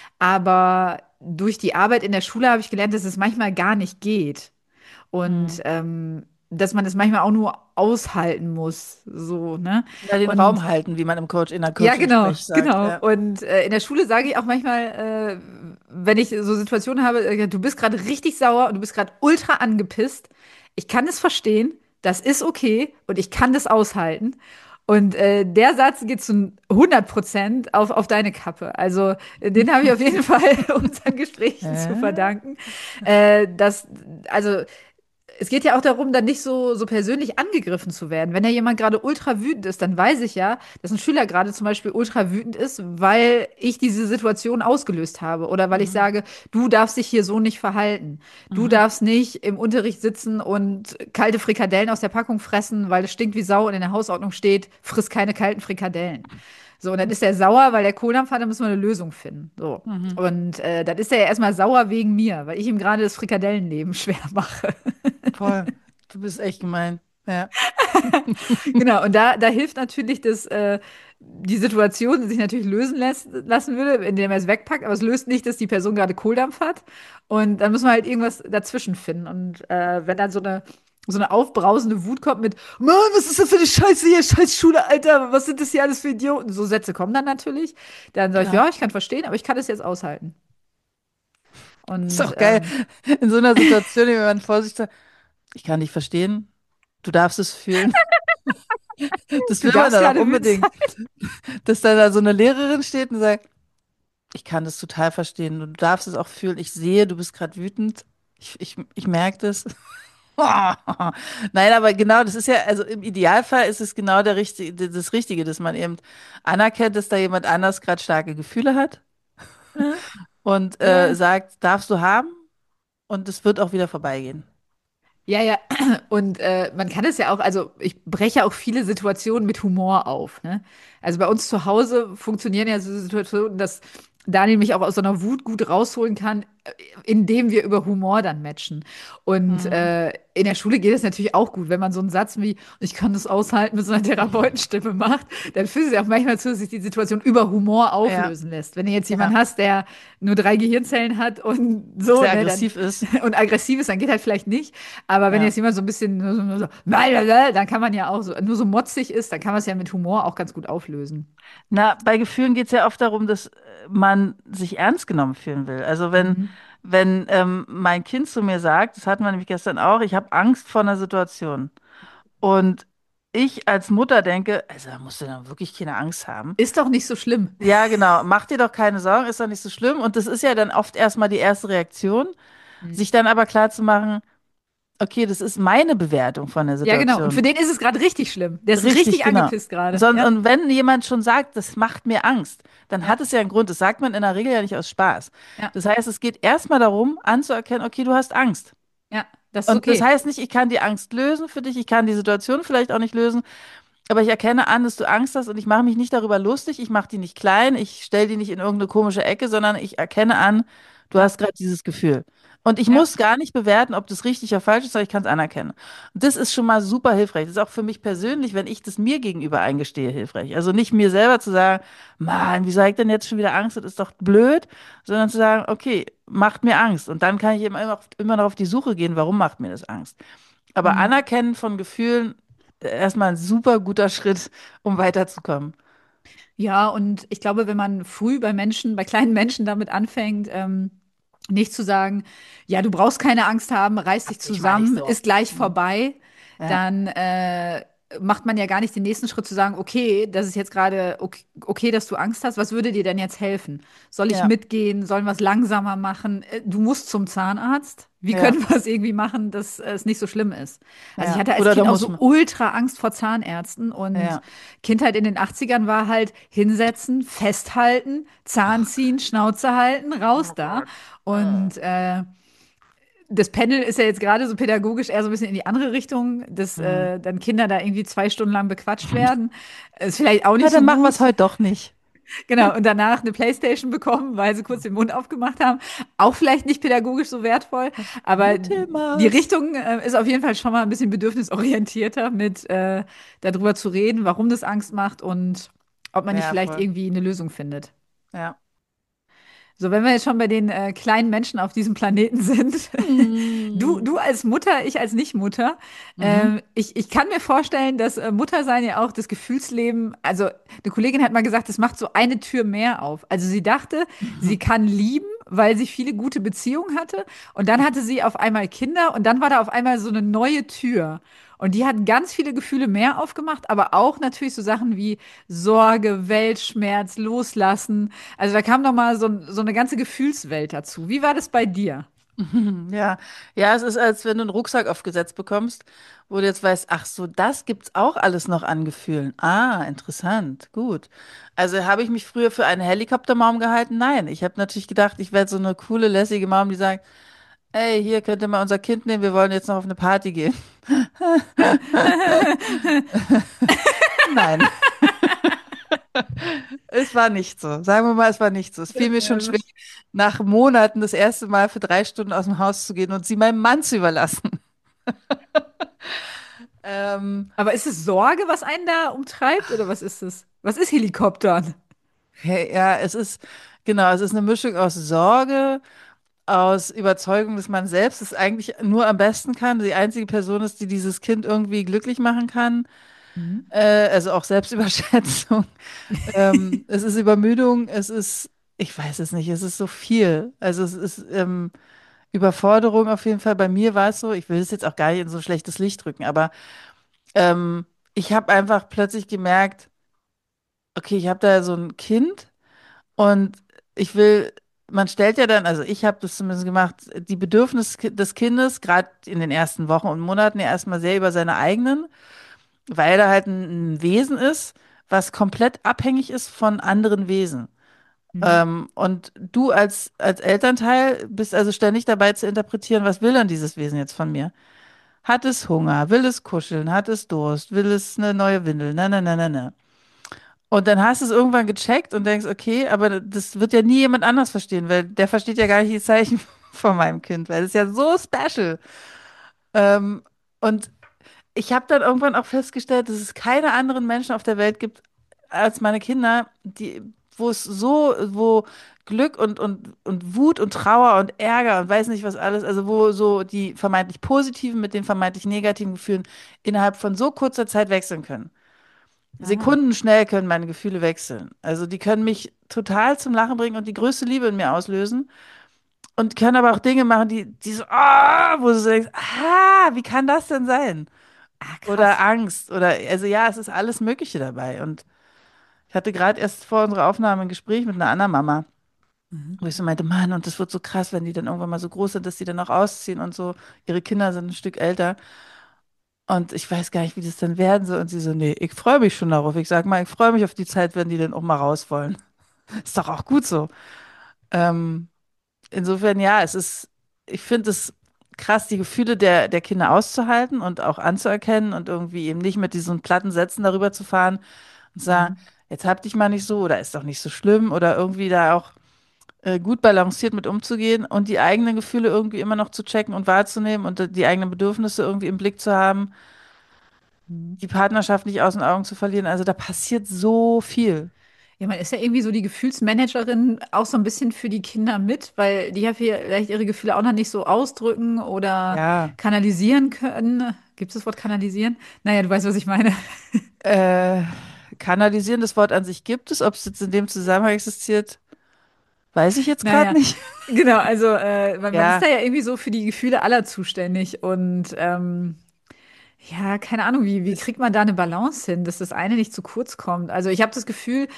Aber durch die Arbeit in der Schule habe ich gelernt, dass es manchmal gar nicht geht. Und Mhm. dass man das manchmal auch nur aushalten muss. So, ne? Ja, den Und Raum halten, wie man in der ja, genau, Coaching-Sprech sagt. genau. Ja. Und in der Schule sage ich auch manchmal, wenn ich so Situationen habe, du bist gerade richtig sauer und du bist gerade ultra angepisst. Ich kann es verstehen, das ist okay und ich kann das aushalten. Und der Satz geht zu 100% auf deine Kappe. Also den habe ich auf jeden Fall unseren Gesprächen zu Äh? verdanken. Dass, also es geht ja auch darum, dann nicht so persönlich angegriffen zu werden. Wenn ja jemand gerade ultra wütend ist, dann weiß ich ja, dass ein Schüler gerade zum Beispiel ultra wütend ist, weil ich diese Situation ausgelöst habe oder weil ich Mhm. sage, du darfst dich hier so nicht verhalten. Du Mhm. darfst nicht im Unterricht sitzen und kalte Frikadellen aus der Packung fressen, weil es stinkt wie Sau und in der Hausordnung steht, friss keine kalten Frikadellen. So, und dann ist er sauer, weil der Kohldampf hat, dann müssen wir eine Lösung finden. So. Mhm. Und dann ist er ja erstmal sauer wegen mir, weil ich ihm gerade das Frikadellenleben schwer mache. Voll. Du bist echt gemein. Ja. Genau, und da hilft natürlich, dass die Situation sich natürlich lassen würde, indem er es wegpackt, aber es löst nicht, dass die Person gerade Kohldampf hat. Und dann müssen wir halt irgendwas dazwischen finden. Und wenn dann so eine aufbrausende Wut kommt mit, Mann, was ist das für eine Scheiße hier, scheiß Schule, Alter, was sind das hier alles für Idioten? So Sätze kommen dann natürlich. Dann sage ich, Ja. ja, ich kann verstehen, aber ich kann es jetzt aushalten. Ist Und doch geil. In so einer Situation, wenn man vor sich sagt, ich kann dich verstehen, du darfst es fühlen. Das du will man darfst dann auch gerade wütend sein. unbedingt. Dass da so eine Lehrerin steht und sagt, ich kann das total verstehen. Du darfst es auch fühlen. Ich sehe, du bist gerade wütend. Ich merke das. Nein, aber genau, das ist ja, also im Idealfall ist es genau das Richtige, dass man eben anerkennt, dass da jemand anders gerade starke Gefühle hat Mhm. und Ja. sagt, darfst du haben und es wird auch wieder vorbeigehen. Ja, ja, und man kann es ja auch, also ich breche auch viele Situationen mit Humor auf, ne? Also bei uns zu Hause funktionieren ja so Situationen, dass Daniel mich auch aus so einer Wut gut rausholen kann, indem wir über Humor dann matchen. Und Mhm. in der Schule geht es natürlich auch gut, wenn man so einen Satz wie, ich kann das aushalten, mit so einer Therapeutenstimme macht, dann fühlt es ja auch manchmal zu, dass sich die Situation über Humor Ja, auflösen lässt. Wenn du jetzt ja, jemanden hast, der nur 3 Gehirnzellen hat und so, sehr ne, dann aggressiv ist. und aggressiv ist, dann geht halt vielleicht nicht. Aber wenn Ja. jetzt jemand so ein bisschen nur so, dann kann man ja auch so, nur so motzig ist, dann kann man es ja mit Humor auch ganz gut auflösen. Na, bei Gefühlen geht es ja oft darum, dass man sich ernst genommen fühlen will. Also Mhm. wenn mein Kind zu mir sagt, das hatten wir nämlich gestern auch, ich habe Angst vor einer Situation. Und ich als Mutter denke, also da musst du dann wirklich keine Angst haben. Ist doch nicht so schlimm. Ja, genau, mach dir doch keine Sorgen, ist doch nicht so schlimm. Und das ist ja dann oft erstmal die erste Reaktion, Mhm. sich dann aber klar zu machen, okay, das ist meine Bewertung von der Ja, genau. Und für Situation. den ist es gerade richtig schlimm. Der ist Richtig, richtig genau. angepisst gerade. Ja, Und wenn jemand schon sagt, das macht mir Angst, dann ja, hat es ja einen Grund. Das sagt man in der Regel ja nicht aus Spaß. ja, Das heißt, es geht erstmal darum, anzuerkennen, okay, du hast Angst. ja. Das ist Und das okay. heißt nicht, ich kann die Angst lösen für dich, ich kann die Situation vielleicht auch nicht lösen, aber ich erkenne an, dass du Angst hast und ich mache mich nicht darüber lustig, ich mache die nicht klein, ich stelle die nicht in irgendeine komische Ecke, sondern ich erkenne an, du Ja, hast gerade dieses Gefühl. Und ich ja. muss gar nicht bewerten, ob das richtig oder falsch ist, sondern ich kann es anerkennen. Und das ist schon mal super hilfreich. Das ist auch für mich persönlich, wenn ich das mir gegenüber eingestehe, hilfreich. Also nicht mir selber zu sagen, Mann, wieso habe ich denn jetzt schon wieder Angst? Das ist doch blöd, sondern zu sagen, okay, macht mir Angst. Und dann kann ich immer noch auf die Suche gehen, warum macht mir das Angst? Aber Mhm. Anerkennen von Gefühlen, erstmal ein super guter Schritt, um weiterzukommen. Ja, und ich glaube, wenn man früh bei Menschen, bei kleinen Menschen damit anfängt, nicht zu sagen, ja, du brauchst keine Angst haben, reiß dich Hab dich mal nicht zusammen, so. ist gleich Mhm. vorbei, Ja, dann macht man ja gar nicht den nächsten Schritt zu sagen, okay, das ist jetzt gerade okay, okay, dass du Angst hast, was würde dir denn jetzt helfen? Soll ich ja, mitgehen? Sollen wir es langsamer machen? Du musst zum Zahnarzt. Wie ja, können wir es irgendwie machen, dass es nicht so schlimm ist? Also ich ja. hatte als Oder da Kind auch muss so man. ultra Angst vor Zahnärzten und Ja. Kindheit in den 80ern war halt hinsetzen, festhalten, Zahn ziehen, Schnauze halten, raus Oh da. Gott. Und das Pendel ist ja jetzt gerade so pädagogisch eher so ein bisschen in die andere Richtung, dass Hm. dann Kinder da irgendwie 2 Stunden lang bequatscht werden. Ist vielleicht auch Ja, nicht so dann machen wir es gut. heute doch nicht. Genau, und danach eine Playstation bekommen, weil sie kurz den Mund aufgemacht haben. Auch vielleicht nicht pädagogisch so wertvoll, aber die Mittelmaß. Richtung ist auf jeden Fall schon mal ein bisschen bedürfnisorientierter, mit darüber zu reden, warum das Angst macht und ob man nicht Ja, vielleicht voll. irgendwie eine Lösung findet. Ja. So, wenn wir jetzt schon bei den kleinen Menschen auf diesem Planeten sind, Hm. du als Mutter, ich als Nicht-Mutter, Mhm. ich kann mir vorstellen, dass Muttersein ja auch das Gefühlsleben, also eine Kollegin hat mal gesagt, es macht so eine Tür mehr auf. Also sie dachte, sie kann lieben, weil sie viele gute Beziehungen hatte und dann hatte sie auf einmal Kinder und dann war da auf einmal so eine neue Tür. Und die hat ganz viele Gefühle mehr aufgemacht, aber auch natürlich so Sachen wie Sorge, Weltschmerz, Loslassen. Also da kam noch mal so eine ganze Gefühlswelt dazu. Wie war das bei dir? Ja, ja, es ist, als wenn du einen Rucksack aufgesetzt bekommst, wo du jetzt weißt, ach so, das gibt's auch alles noch an Gefühlen. Ah, interessant, gut. Also habe ich mich früher für eine Helikoptermom gehalten? Nein, ich habe natürlich gedacht, ich werde so eine coole, lässige Mom, die sagt, ey, hier könnt ihr mal unser Kind nehmen, wir wollen jetzt noch auf eine Party gehen. Nein, es war nicht so. Sagen wir mal, es war nicht so. Es fiel mir schon schwer, nach Monaten das erste Mal für 3 Stunden aus dem Haus zu gehen und sie meinem Mann zu überlassen. Ähm, Aber ist es Sorge, was einen da umtreibt, oder was ist es? Was ist Helikoptern? hey, ja, genau, es ist eine Mischung aus Sorge, aus Überzeugung, dass man selbst es eigentlich nur am besten kann, die einzige Person ist, die dieses Kind irgendwie glücklich machen kann. Mhm. Also auch Selbstüberschätzung. Es ist Übermüdung, ich weiß es nicht, es ist so viel. Also es ist Überforderung auf jeden Fall. Bei mir war es so, ich will es jetzt auch gar nicht in so ein schlechtes Licht drücken, aber ähm, ich habe einfach plötzlich gemerkt, okay, ich habe da so ein Kind und ich will, man stellt ja dann, also ich habe das zumindest gemacht, die Bedürfnisse des Kindes, gerade in den ersten Wochen und Monaten ja erstmal sehr über seine eigenen, weil er halt ein Wesen ist, was komplett abhängig ist von anderen Wesen. Mhm. Und du als Elternteil bist also ständig dabei zu interpretieren, was will denn dieses Wesen jetzt von mir? Hat es Hunger? Will es kuscheln? Hat es Durst? Will es eine neue Windel? Ne, ne, ne, ne, ne. Und dann hast du es irgendwann gecheckt und denkst, okay, aber das wird ja nie jemand anders verstehen, weil der versteht ja gar nicht die Zeichen von meinem Kind, weil es ist ja so special. Ähm, und ich habe dann irgendwann auch festgestellt, dass es keine anderen Menschen auf der Welt gibt als meine Kinder, die, wo Glück und Wut und Trauer und Ärger und weiß nicht was alles, also wo so die vermeintlich positiven mit den vermeintlich negativen Gefühlen innerhalb von so kurzer Zeit wechseln können. Ah, Sekundenschnell können meine Gefühle wechseln. Also die können mich total zum Lachen bringen und die größte Liebe in mir auslösen und können aber auch Dinge machen, die so, wo du so denkst, wie kann das denn sein? Oder krass. Angst oder, also ja, es ist alles Mögliche dabei. Und ich hatte gerade erst vor unserer Aufnahme ein Gespräch mit einer anderen Mama, Mhm. wo ich so meinte, Mann, und das wird so krass, wenn die dann irgendwann mal so groß sind, dass die dann auch ausziehen und so. Ihre Kinder sind ein Stück älter. Und ich weiß gar nicht, wie das dann werden soll. Und sie so, nee, ich freue mich schon darauf. Ich sag mal, ich freue mich auf die Zeit, wenn die dann auch mal raus wollen. Ist doch auch gut so. Ähm, insofern, ja, ich finde es krass, die Gefühle der Kinder auszuhalten und auch anzuerkennen und irgendwie eben nicht mit diesen platten Sätzen darüber zu fahren und sagen, Mhm. jetzt hab dich mal nicht so oder ist doch nicht so schlimm oder irgendwie da auch gut balanciert mit umzugehen und die eigenen Gefühle irgendwie immer noch zu checken und wahrzunehmen und die eigenen Bedürfnisse irgendwie im Blick zu haben, Mhm. die Partnerschaft nicht aus den Augen zu verlieren. Also da passiert so viel. Ja, man ist ja irgendwie so die Gefühlsmanagerin auch so ein bisschen für die Kinder mit, weil die ja vielleicht ihre Gefühle auch noch nicht so ausdrücken oder Ja. kanalisieren können. Gibt es das Wort kanalisieren? Naja, du weißt, was ich meine. Äh, kanalisieren, das Wort an sich gibt es, ob es jetzt in dem Zusammenhang existiert, weiß ich jetzt gerade Naja, nicht. genau, also man ist Ja, da ja irgendwie so für die Gefühle aller zuständig und ja, keine Ahnung, wie ist, kriegt man da eine Balance hin, dass das eine nicht zu kurz kommt? Also ich habe das Gefühl,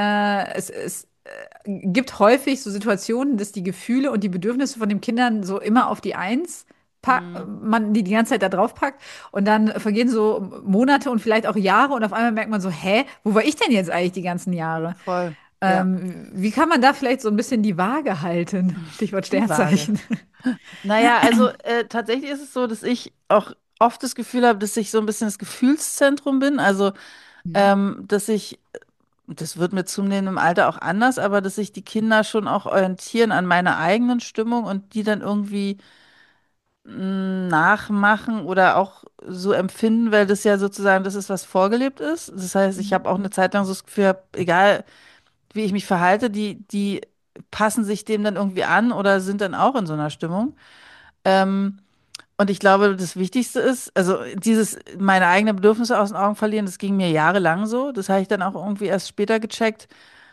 es gibt häufig so Situationen, dass die Gefühle und die Bedürfnisse von den Kindern so immer auf die Eins hm, man die ganze Zeit da drauf packt und dann vergehen so Monate und vielleicht auch Jahre und auf einmal merkt man so, hä, wo war ich denn jetzt eigentlich die ganzen Jahre? voll. Ja, Wie kann man da vielleicht so ein bisschen die Waage halten? Stichwort die Waage. Sternzeichen. Naja, also tatsächlich ist es so, dass ich auch oft das Gefühl habe, dass ich so ein bisschen das Gefühlszentrum bin. Also, Mhm. dass ich, das wird mit zunehmendem Alter auch anders, aber dass sich die Kinder schon auch orientieren an meiner eigenen Stimmung und die dann irgendwie nachmachen oder auch so empfinden, weil das ja sozusagen das ist, was vorgelebt ist. Das heißt, ich habe auch eine Zeit lang so das Gefühl, egal wie ich mich verhalte, die passen sich dem dann irgendwie an oder sind dann auch in so einer Stimmung. Ähm, und ich glaube, das Wichtigste ist, also dieses meine eigenen Bedürfnisse aus den Augen verlieren, das ging mir jahrelang so. Das habe ich dann auch irgendwie erst später gecheckt.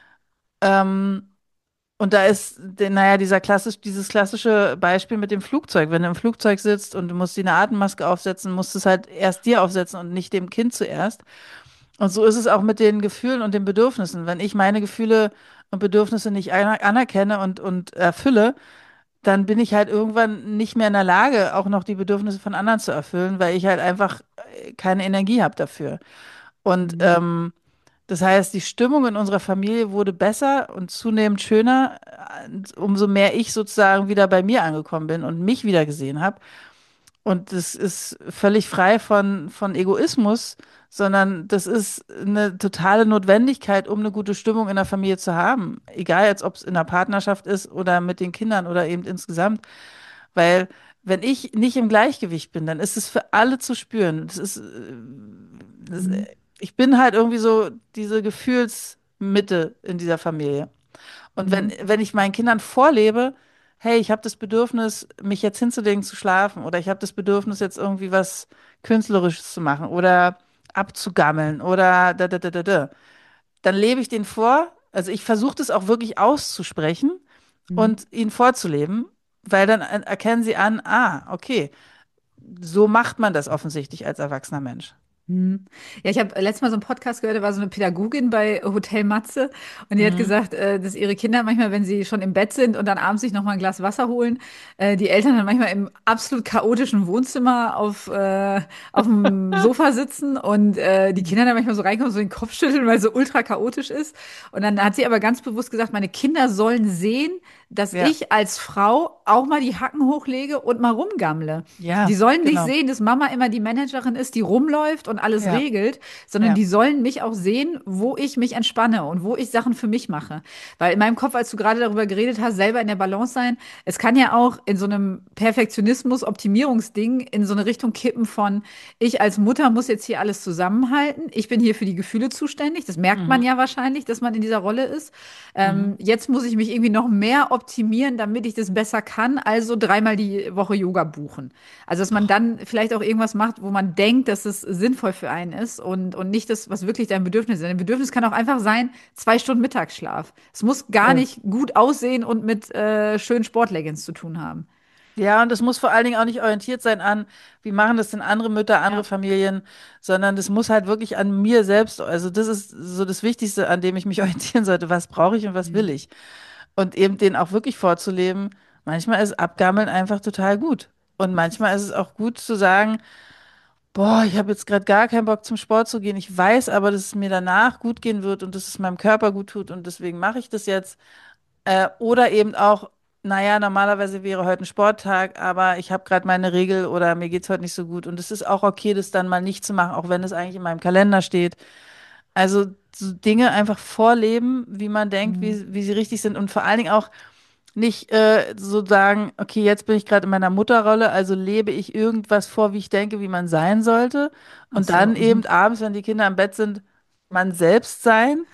Ähm, Und da ist, naja, dieses klassische Beispiel mit dem Flugzeug. Wenn du im Flugzeug sitzt und du musst dir eine Atemmaske aufsetzen, musst du es halt erst dir aufsetzen und nicht dem Kind zuerst. Und so ist es auch mit den Gefühlen und den Bedürfnissen. Wenn ich meine Gefühle und Bedürfnisse nicht anerkenne und erfülle, dann bin ich halt irgendwann nicht mehr in der Lage, auch noch die Bedürfnisse von anderen zu erfüllen, weil ich halt einfach keine Energie habe dafür. Und Mhm. das heißt, die Stimmung in unserer Familie wurde besser und zunehmend schöner, umso mehr ich sozusagen wieder bei mir angekommen bin und mich wieder gesehen habe. Und das ist völlig frei von Egoismus, sondern das ist eine totale Notwendigkeit, um eine gute Stimmung in der Familie zu haben. Egal jetzt, ob es in der Partnerschaft ist oder mit den Kindern oder eben insgesamt. Weil wenn ich nicht im Gleichgewicht bin, dann ist es für alle zu spüren. Mhm. Ich bin halt irgendwie so diese Gefühlsmitte in dieser Familie. Und Mhm. wenn ich meinen Kindern vorlebe, hey, ich habe das Bedürfnis, mich jetzt hinzulegen zu schlafen oder ich habe das Bedürfnis, jetzt irgendwie was Künstlerisches zu machen oder abzugammeln oder da, dann lebe ich denen vor, also ich versuche das auch wirklich auszusprechen Mhm. und ihnen vorzuleben, weil dann erkennen sie an, okay, so macht man das offensichtlich als erwachsener Mensch. Hm. Ja, ich habe letztes Mal so einen Podcast gehört, da war so eine Pädagogin bei Hotel Matze und die hat Mhm. gesagt, dass ihre Kinder manchmal, wenn sie schon im Bett sind und dann abends sich noch mal ein Glas Wasser holen, die Eltern dann manchmal im absolut chaotischen Wohnzimmer auf dem Sofa sitzen und die Kinder dann manchmal so reinkommen, so den Kopf schütteln, weil es so ultra chaotisch ist. Und dann hat sie aber ganz bewusst gesagt, meine Kinder sollen sehen, dass Ja, ich als Frau auch mal die Hacken hochlege und mal rumgammle. Die ja, sollen nicht genau. sehen, dass Mama immer die Managerin ist, die rumläuft und alles Ja, regelt, sondern ja. die sollen mich auch sehen, wo ich mich entspanne und wo ich Sachen für mich mache. Weil in meinem Kopf, als du gerade darüber geredet hast, selber in der Balance sein, es kann ja auch in so einem Perfektionismus, Optimierungsding in so eine Richtung kippen von, ich als Mutter muss jetzt hier alles zusammenhalten, ich bin hier für die Gefühle zuständig. Das merkt man Mhm. ja wahrscheinlich, dass man in dieser Rolle ist. Mhm. Jetzt muss ich mich irgendwie noch mehr optimieren, damit ich das besser kann, also dreimal die Woche Yoga buchen. Also, dass man dann vielleicht auch irgendwas macht, wo man denkt, dass es sinnvoll für einen ist und nicht das, was wirklich dein Bedürfnis ist. Dein Bedürfnis kann auch einfach sein, 2 Stunden Mittagsschlaf. Es muss gar Voll. nicht gut aussehen und mit schönen Sportleggings zu tun haben. Ja, und es muss vor allen Dingen auch nicht orientiert sein an, wie machen das denn andere Mütter, andere Ja. Familien, sondern das muss halt wirklich an mir selbst, also das ist so das Wichtigste, an dem ich mich orientieren sollte. Was brauche ich und was will Mhm. ich? Und eben den auch wirklich vorzuleben. Manchmal ist Abgammeln einfach total gut. Und manchmal ist es auch gut zu sagen, boah, ich habe jetzt gerade gar keinen Bock zum Sport zu gehen. Ich weiß aber, dass es mir danach gut gehen wird und dass es meinem Körper gut tut und deswegen mache ich das jetzt. Oder eben auch, naja, normalerweise wäre heute ein Sporttag, aber ich habe gerade meine Regel oder mir geht's heute nicht so gut. Und es ist auch okay, das dann mal nicht zu machen, auch wenn es eigentlich in meinem Kalender steht. Also so Dinge einfach vorleben, wie man denkt, Mhm. wie sie richtig sind und vor allen Dingen auch nicht so sagen, okay, jetzt bin ich gerade in meiner Mutterrolle, also lebe ich irgendwas vor, wie ich denke, wie man sein sollte. Ach Und so. dann eben Mhm. abends, wenn die Kinder im Bett sind, man selbst sein.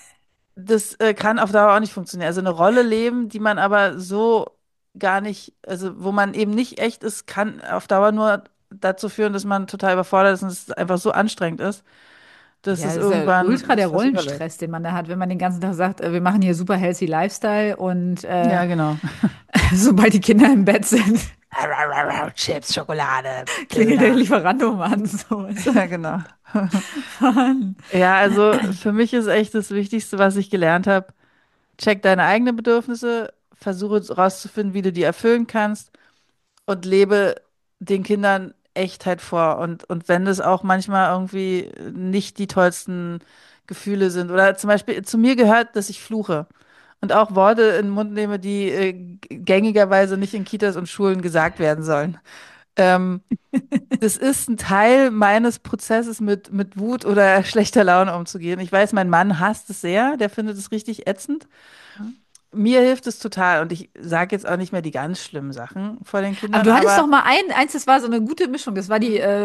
Das kann auf Dauer auch nicht funktionieren. Also eine Rolle leben, die man aber so gar nicht, also wo man eben nicht echt ist, kann auf Dauer nur dazu führen, dass man total überfordert ist und es einfach so anstrengend ist, dass Ja, es das ist ja irgendwann ultra der das was überläuft. Rollenstress, den man da hat, wenn man den ganzen Tag sagt, wir machen hier super healthy Lifestyle und Ja, genau. sobald die Kinder im Bett sind, Chips, Schokolade, klingelt der Döner. Lieferando-Mann. So, weißt Ja, genau. Mann. Ja, also für mich ist echt das Wichtigste, was ich gelernt habe, check deine eigenen Bedürfnisse, versuche rauszufinden, wie du die erfüllen kannst und lebe den Kindern Echtheit vor. Und wenn das auch manchmal irgendwie nicht die tollsten Gefühle sind. Oder zum Beispiel zu mir gehört, dass ich fluche. Und auch Worte in den Mund nehme, die gängigerweise nicht in Kitas und Schulen gesagt werden sollen. Ähm, Das ist ein Teil meines Prozesses, mit Wut oder schlechter Laune umzugehen. Ich weiß, mein Mann hasst es sehr, der findet es richtig ätzend. Mir hilft es total und ich sage jetzt auch nicht mehr die ganz schlimmen Sachen vor den Aber Kindern, du hattest doch aber mal eins, das war so eine gute Mischung. Das war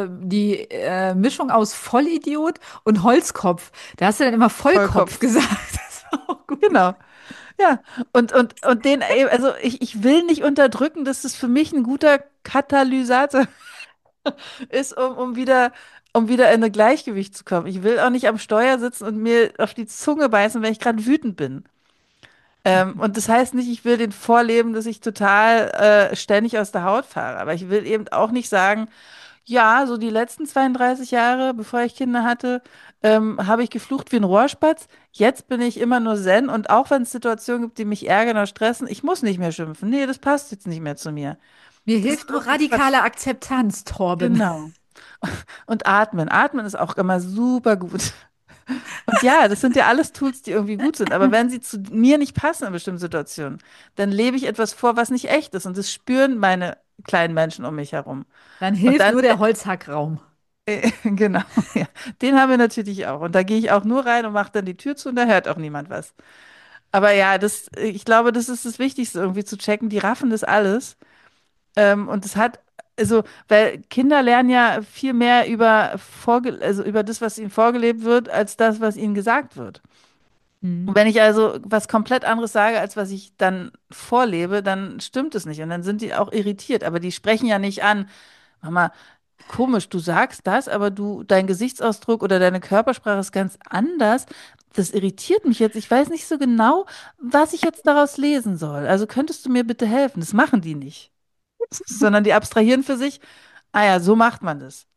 die Mischung aus Vollidiot und Holzkopf. Da hast du dann immer Vollkopf Vollkopf. gesagt. Das war auch gut. Genau. Ja, und den, also ich will nicht unterdrücken, dass das für mich ein guter Katalysator ist, um wieder in ein Gleichgewicht zu kommen. Ich will auch nicht am Steuer sitzen und mir auf die Zunge beißen, wenn ich gerade wütend bin. Und das heißt nicht, ich will den vorleben, dass ich total ständig aus der Haut fahre. Aber ich will eben auch nicht sagen, ja, so die letzten 32 Jahre, bevor ich Kinder hatte, habe ich geflucht wie ein Rohrspatz. Jetzt bin ich immer nur Zen und auch wenn es Situationen gibt, die mich ärgern oder stressen, ich muss nicht mehr schimpfen. Nee, das passt jetzt nicht mehr zu mir. Mir Das ist hilft nur irgendwie Quatsch. radikale Akzeptanz, Torben. Genau. Und atmen. Atmen ist auch immer super gut. Und ja, das sind ja alles Tools, die irgendwie gut sind. Aber wenn sie zu mir nicht passen in bestimmten Situationen, dann lebe ich etwas vor, was nicht echt ist. Und das spüren meine kleinen Menschen um mich herum. Dann Und hilft dann nur der Holzhackraum. genau, ja. Den haben wir natürlich auch. Und da gehe ich auch nur rein und mache dann die Tür zu und da hört auch niemand was. Aber ja, ich glaube, das ist das Wichtigste, irgendwie zu checken. Die raffen das alles. Und es hat, also, weil Kinder lernen ja viel mehr also über das, was ihnen vorgelebt wird, als das, was ihnen gesagt wird. Und Mhm. wenn ich also was komplett anderes sage, als was ich dann vorlebe, dann stimmt es nicht. Und dann sind die auch irritiert. Aber die sprechen ja nicht an, Mama, komisch, du sagst das, aber dein Gesichtsausdruck oder deine Körpersprache ist ganz anders. Das irritiert mich jetzt. Ich weiß nicht so genau, was ich jetzt daraus lesen soll. Also könntest du mir bitte helfen? Das machen die nicht. Sondern die abstrahieren für sich, ah ja, so macht man das.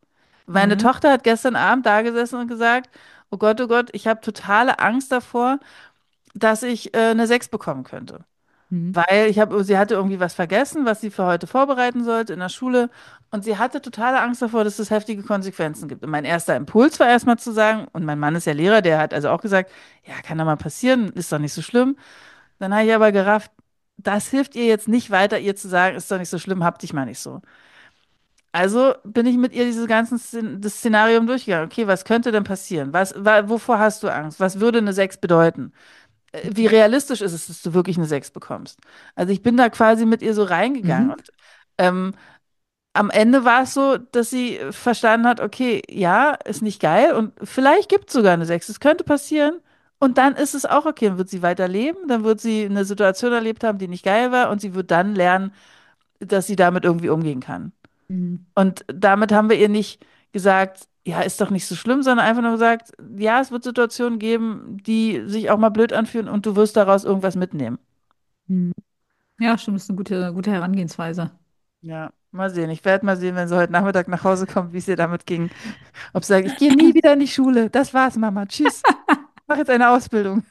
Meine Mhm. Tochter hat gestern Abend da gesessen und gesagt, oh Gott, ich habe totale Angst davor, dass ich eine 6 bekommen könnte. Mhm. Weil sie hatte irgendwie was vergessen, was sie für heute vorbereiten sollte in der Schule. Und sie hatte totale Angst davor, dass es heftige Konsequenzen gibt. Und mein erster Impuls war erstmal zu sagen, und mein Mann ist ja Lehrer, der hat also auch gesagt, ja, kann doch mal passieren, ist doch nicht so schlimm. Dann habe ich aber gerafft, das hilft ihr jetzt nicht weiter, ihr zu sagen, ist doch nicht so schlimm, hab dich mal nicht so. Also bin ich mit ihr dieses ganze das Szenarium durchgegangen. Okay, was könnte denn passieren? Wovor hast du Angst? Was würde eine 6 bedeuten? Wie realistisch ist es, dass du wirklich eine 6 bekommst? Also ich bin da quasi mit ihr so reingegangen Mhm. und ähm, am Ende war es so, dass sie verstanden hat, okay, ja, ist nicht geil und vielleicht gibt es sogar eine 6. Es könnte passieren und dann ist es auch okay. Dann wird sie weiterleben, dann wird sie eine Situation erlebt haben, die nicht geil war und sie wird dann lernen, dass sie damit irgendwie umgehen kann. Mhm. Und damit haben wir ihr nicht gesagt, ja, ist doch nicht so schlimm, sondern einfach nur gesagt, ja, es wird Situationen geben, die sich auch mal blöd anfühlen und du wirst daraus irgendwas mitnehmen. Mhm. Ja, stimmt, das ist eine gute Herangehensweise. Ja, mal sehen. Ich werde mal sehen, wenn sie heute Nachmittag nach Hause kommt, wie es ihr damit ging. Ob sie sagt, ich gehe nie wieder in die Schule. Das war's, Mama. Tschüss. Mach jetzt eine Ausbildung.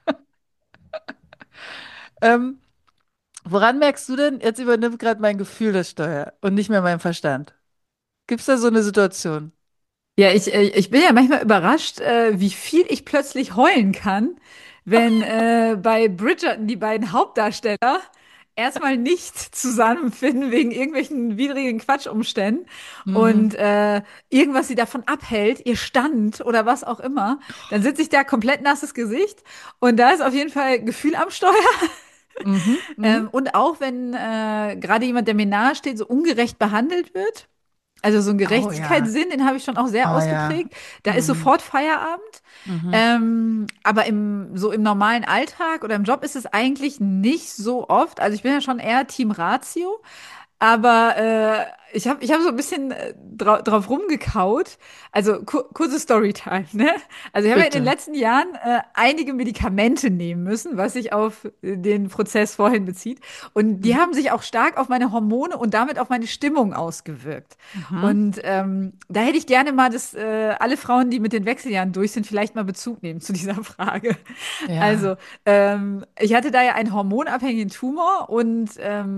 Ähm, woran merkst du denn, jetzt übernimmt gerade mein Gefühl das Steuer und nicht mehr mein Verstand? Gibt es da so eine Situation? Ja, ich bin ja manchmal überrascht, wie viel ich plötzlich heulen kann, wenn bei Bridgerton die beiden Hauptdarsteller erstmal nicht zusammenfinden wegen irgendwelchen widrigen Quatschumständen Mhm. und irgendwas sie davon abhält, ihr Stand oder was auch immer. Dann sitze ich da komplett nasses Gesicht und da ist auf jeden Fall Gefühl am Steuer. Mhm. Mhm. Und auch wenn gerade jemand, der mir nahe steht, so ungerecht behandelt wird. Also so ein Oh ja. Gerechtigkeitssinn, den habe ich schon auch sehr Oh ja. ausgeprägt. Da ist Mhm. sofort Feierabend. Mhm. Aber so im normalen Alltag oder im Job ist es eigentlich nicht so oft. Also ich bin ja schon eher Team Ratio. Aber ich hab so ein bisschen drauf rumgekaut. Also kurze Storytime, ne? Also ich habe ja in den Bitte. letzten Jahren einige Medikamente nehmen müssen, was sich auf den Prozess vorhin bezieht. Und die Mhm. haben sich auch stark auf meine Hormone und damit auf meine Stimmung ausgewirkt. Mhm. Und da hätte ich gerne mal, dass alle Frauen, die mit den Wechseljahren durch sind, vielleicht mal Bezug nehmen zu dieser Frage. Also, Ja. ich hatte da ja einen hormonabhängigen Tumor und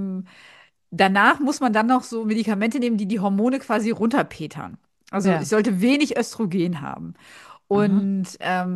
danach muss man dann noch so Medikamente nehmen, die die Hormone quasi runterpetern. Also ich Ja. sollte wenig Östrogen haben. Mhm. Und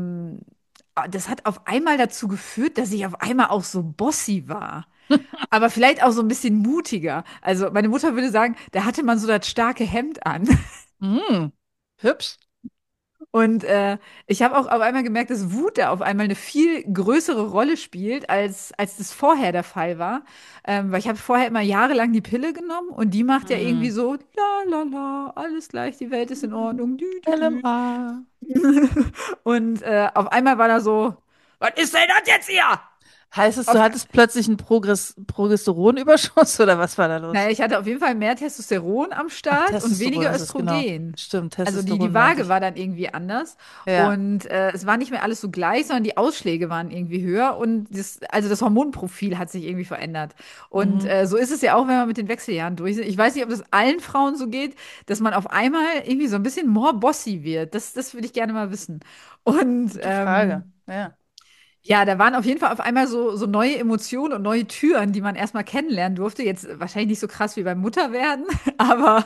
das hat auf einmal dazu geführt, dass ich auf einmal auch so bossy war. Aber vielleicht auch so ein bisschen mutiger. Also meine Mutter würde sagen, da hatte man so das starke Hemd an. Mhm. Hübsch. Und ich habe auch auf einmal gemerkt, dass Wut da auf einmal eine viel größere Rolle spielt, als das vorher der Fall war. Weil ich habe vorher immer jahrelang die Pille genommen und die macht ja irgendwie Mhm. so, la la la, alles gleich, die Welt ist in Ordnung, dü dü dü. LMA. Und auf einmal war da so, was ist denn das jetzt hier? Heißt es, du Auf, hattest plötzlich einen Progesteronüberschuss oder was war da los? naja, ich hatte auf jeden Fall mehr Testosteron am Ach, Start und Testosteron weniger ist es, genau. Östrogen. Stimmt, Also die Testosteron meinte Waage ich. war dann irgendwie anders Ja. und es war nicht mehr alles so gleich, sondern die Ausschläge waren irgendwie höher und also das Hormonprofil hat sich irgendwie verändert. Und Mhm. so ist es ja auch, wenn man mit den Wechseljahren durch ist. Ich weiß nicht, ob das allen Frauen so geht, dass man auf einmal irgendwie so ein bisschen more bossy wird. Das würde ich gerne mal wissen. Und Gute Frage. Ja. ja, da waren auf jeden Fall auf einmal so neue Emotionen und neue Türen, die man erstmal kennenlernen durfte. Jetzt wahrscheinlich nicht so krass wie beim Mutterwerden, aber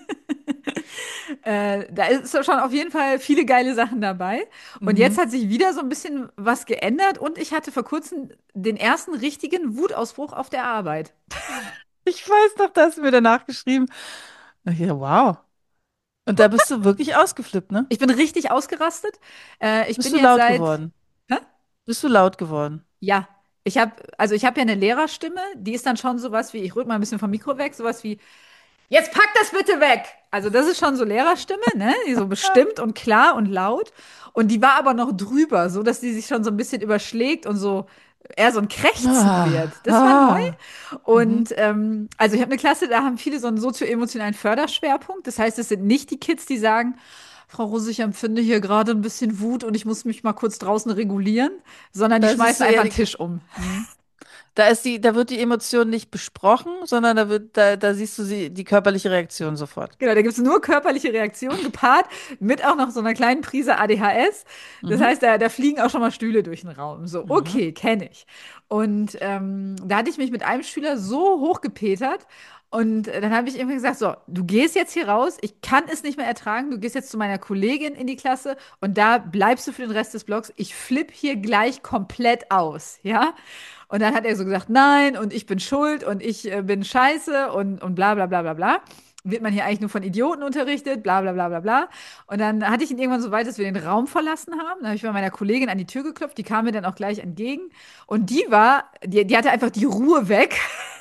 da ist schon auf jeden Fall viele geile Sachen dabei. Und jetzt Mhm. hat sich wieder so ein bisschen was geändert und ich hatte vor kurzem den ersten richtigen Wutausbruch auf der Arbeit. Ich weiß doch, da hast du mir danach geschrieben. Ja, wow. Und da bist du wirklich ausgeflippt, ne? Ich bin richtig ausgerastet. Ich Bist bin du jetzt laut seit, geworden? hä? Bist du laut geworden? Ja, ich habe ja eine Lehrerstimme, die ist dann schon sowas wie, ich rück mal ein bisschen vom Mikro weg, sowas wie, jetzt pack das bitte weg! Also das ist schon so Lehrerstimme, ne? Die so bestimmt und klar und laut. Und die war aber noch drüber, so dass die sich schon so ein bisschen überschlägt und so eher so ein Krächzen wird. Ah, Das war neu. ah. Mhm. Und also ich habe eine Klasse, da haben viele so einen sozioemotionalen Förderschwerpunkt. Das heißt, es sind nicht die Kids, die sagen, Frau Rose, ich empfinde hier gerade ein bisschen Wut und ich muss mich mal kurz draußen regulieren, sondern die Da siehst schmeißen du einfach eher einen die. Tisch um. Mhm. Da wird die Emotion nicht besprochen, sondern da siehst du die körperliche Reaktion sofort. Genau, da gibt es nur körperliche Reaktionen gepaart mit auch noch so einer kleinen Prise ADHS. Das Mhm. heißt, da fliegen auch schon mal Stühle durch den Raum. So, Mhm. okay, kenne ich. Und da hatte ich mich mit einem Schüler so hochgepetert. Und dann habe ich irgendwie gesagt, so, du gehst jetzt hier raus, ich kann es nicht mehr ertragen, du gehst jetzt zu meiner Kollegin in die Klasse und da bleibst du für den Rest des Blogs. Ich flippe hier gleich komplett aus, ja? Und dann hat er so gesagt, nein, und ich bin schuld und ich bin scheiße und bla bla bla bla bla. Wird man hier eigentlich nur von Idioten unterrichtet, bla bla bla bla bla. Und dann hatte ich ihn irgendwann so weit, dass wir den Raum verlassen haben. Dann habe ich bei meiner Kollegin an die Tür geklopft, die kam mir dann auch gleich entgegen. Und die hatte einfach die Ruhe weg.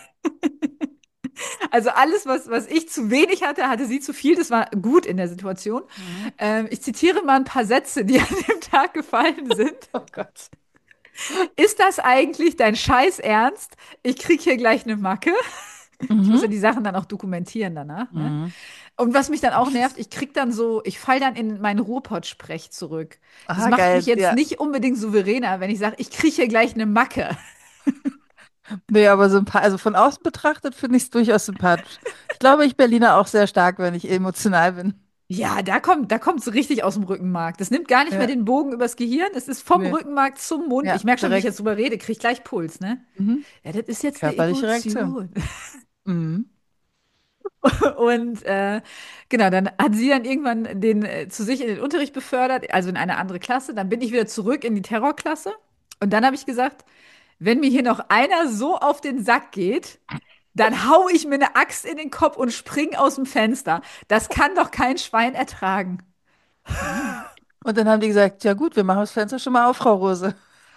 Also alles, was ich zu wenig hatte, hatte sie zu viel. Das war gut in der Situation. Mhm. Ich zitiere mal ein paar Sätze, die an dem Tag gefallen sind. Oh Gott. Ist das eigentlich dein Scheiß Ernst? Ich krieg hier gleich eine Macke. Ich muss Mhm. ja die Sachen dann auch dokumentieren danach, ne? Mhm. Und was mich dann auch nervt, ich fall dann in meinen Ruhrpott-Sprech zurück. Das Aha, macht mich geil. jetzt Ja. nicht unbedingt souveräner, wenn ich sage, ich kriege hier gleich eine Macke. Nee, aber also von außen betrachtet finde ich es durchaus sympathisch. Ich glaube, ich Berliner auch sehr stark, wenn ich emotional bin. Ja, da kommt's richtig aus dem Rückenmark. Das nimmt gar nicht mehr Ja, den Bogen übers Gehirn. Es ist vom nee. Rückenmark zum Mund. Ja, Ich merke schon, wie ich direkt. jetzt drüber rede, kriege ich gleich Puls, ne? Mhm. Ja, das ist jetzt eine Körperliche Reaktion. Emotion. Mhm. Und genau, dann hat sie dann irgendwann den zu sich in den Unterricht befördert, also in eine andere Klasse. Dann bin ich wieder zurück in die Terrorklasse. Und dann habe ich gesagt, wenn mir hier noch einer so auf den Sack geht, dann hau ich mir eine Axt in den Kopf und spring aus dem Fenster. Das kann doch kein Schwein ertragen. Mhm. Und dann haben die gesagt, ja gut, wir machen das Fenster schon mal auf, Frau Rose.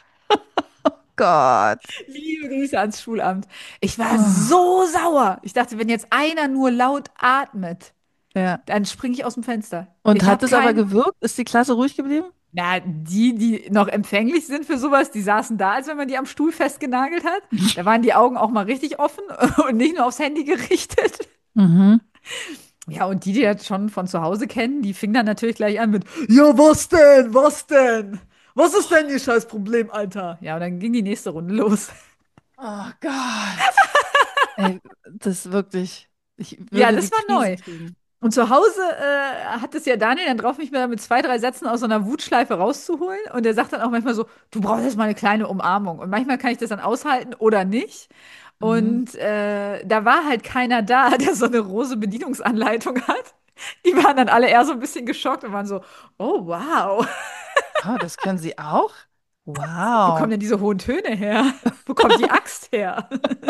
Gott. Liebe Grüße ans Schulamt. Ich war Oh. so sauer. Ich dachte, wenn jetzt einer nur laut atmet, Ja. dann springe ich aus dem Fenster. Und Ich hat habe es aber keinen. gewirkt? Ist die Klasse ruhig geblieben? Na, die noch empfänglich sind für sowas, die saßen da, als wenn man die am Stuhl festgenagelt hat. Da waren die Augen auch mal richtig offen und nicht nur aufs Handy gerichtet. Mhm. Ja, und die das schon von zu Hause kennen, die fingen dann natürlich gleich an mit, ja, was denn? Was denn? Was ist denn ihr scheiß Problem, Alter? Ja, und dann ging die nächste Runde los. Oh Gott. Ey, das ist wirklich, ich Ja, würde die das war Krise neu. kriegen. Und zu Hause hat es ja Daniel dann drauf, mich mal mit zwei, drei Sätzen aus so einer Wutschleife rauszuholen. Und er sagt dann auch manchmal so, du brauchst jetzt mal eine kleine Umarmung. Und manchmal kann ich das dann aushalten oder nicht. Mhm. Und da war halt keiner da, der so eine Rose Bedienungsanleitung hat. Die waren dann alle eher so ein bisschen geschockt und waren so, oh wow, Ah, das können Sie auch? wo kommen Wow. denn diese hohen Töne her? Wo kommt die Axt her?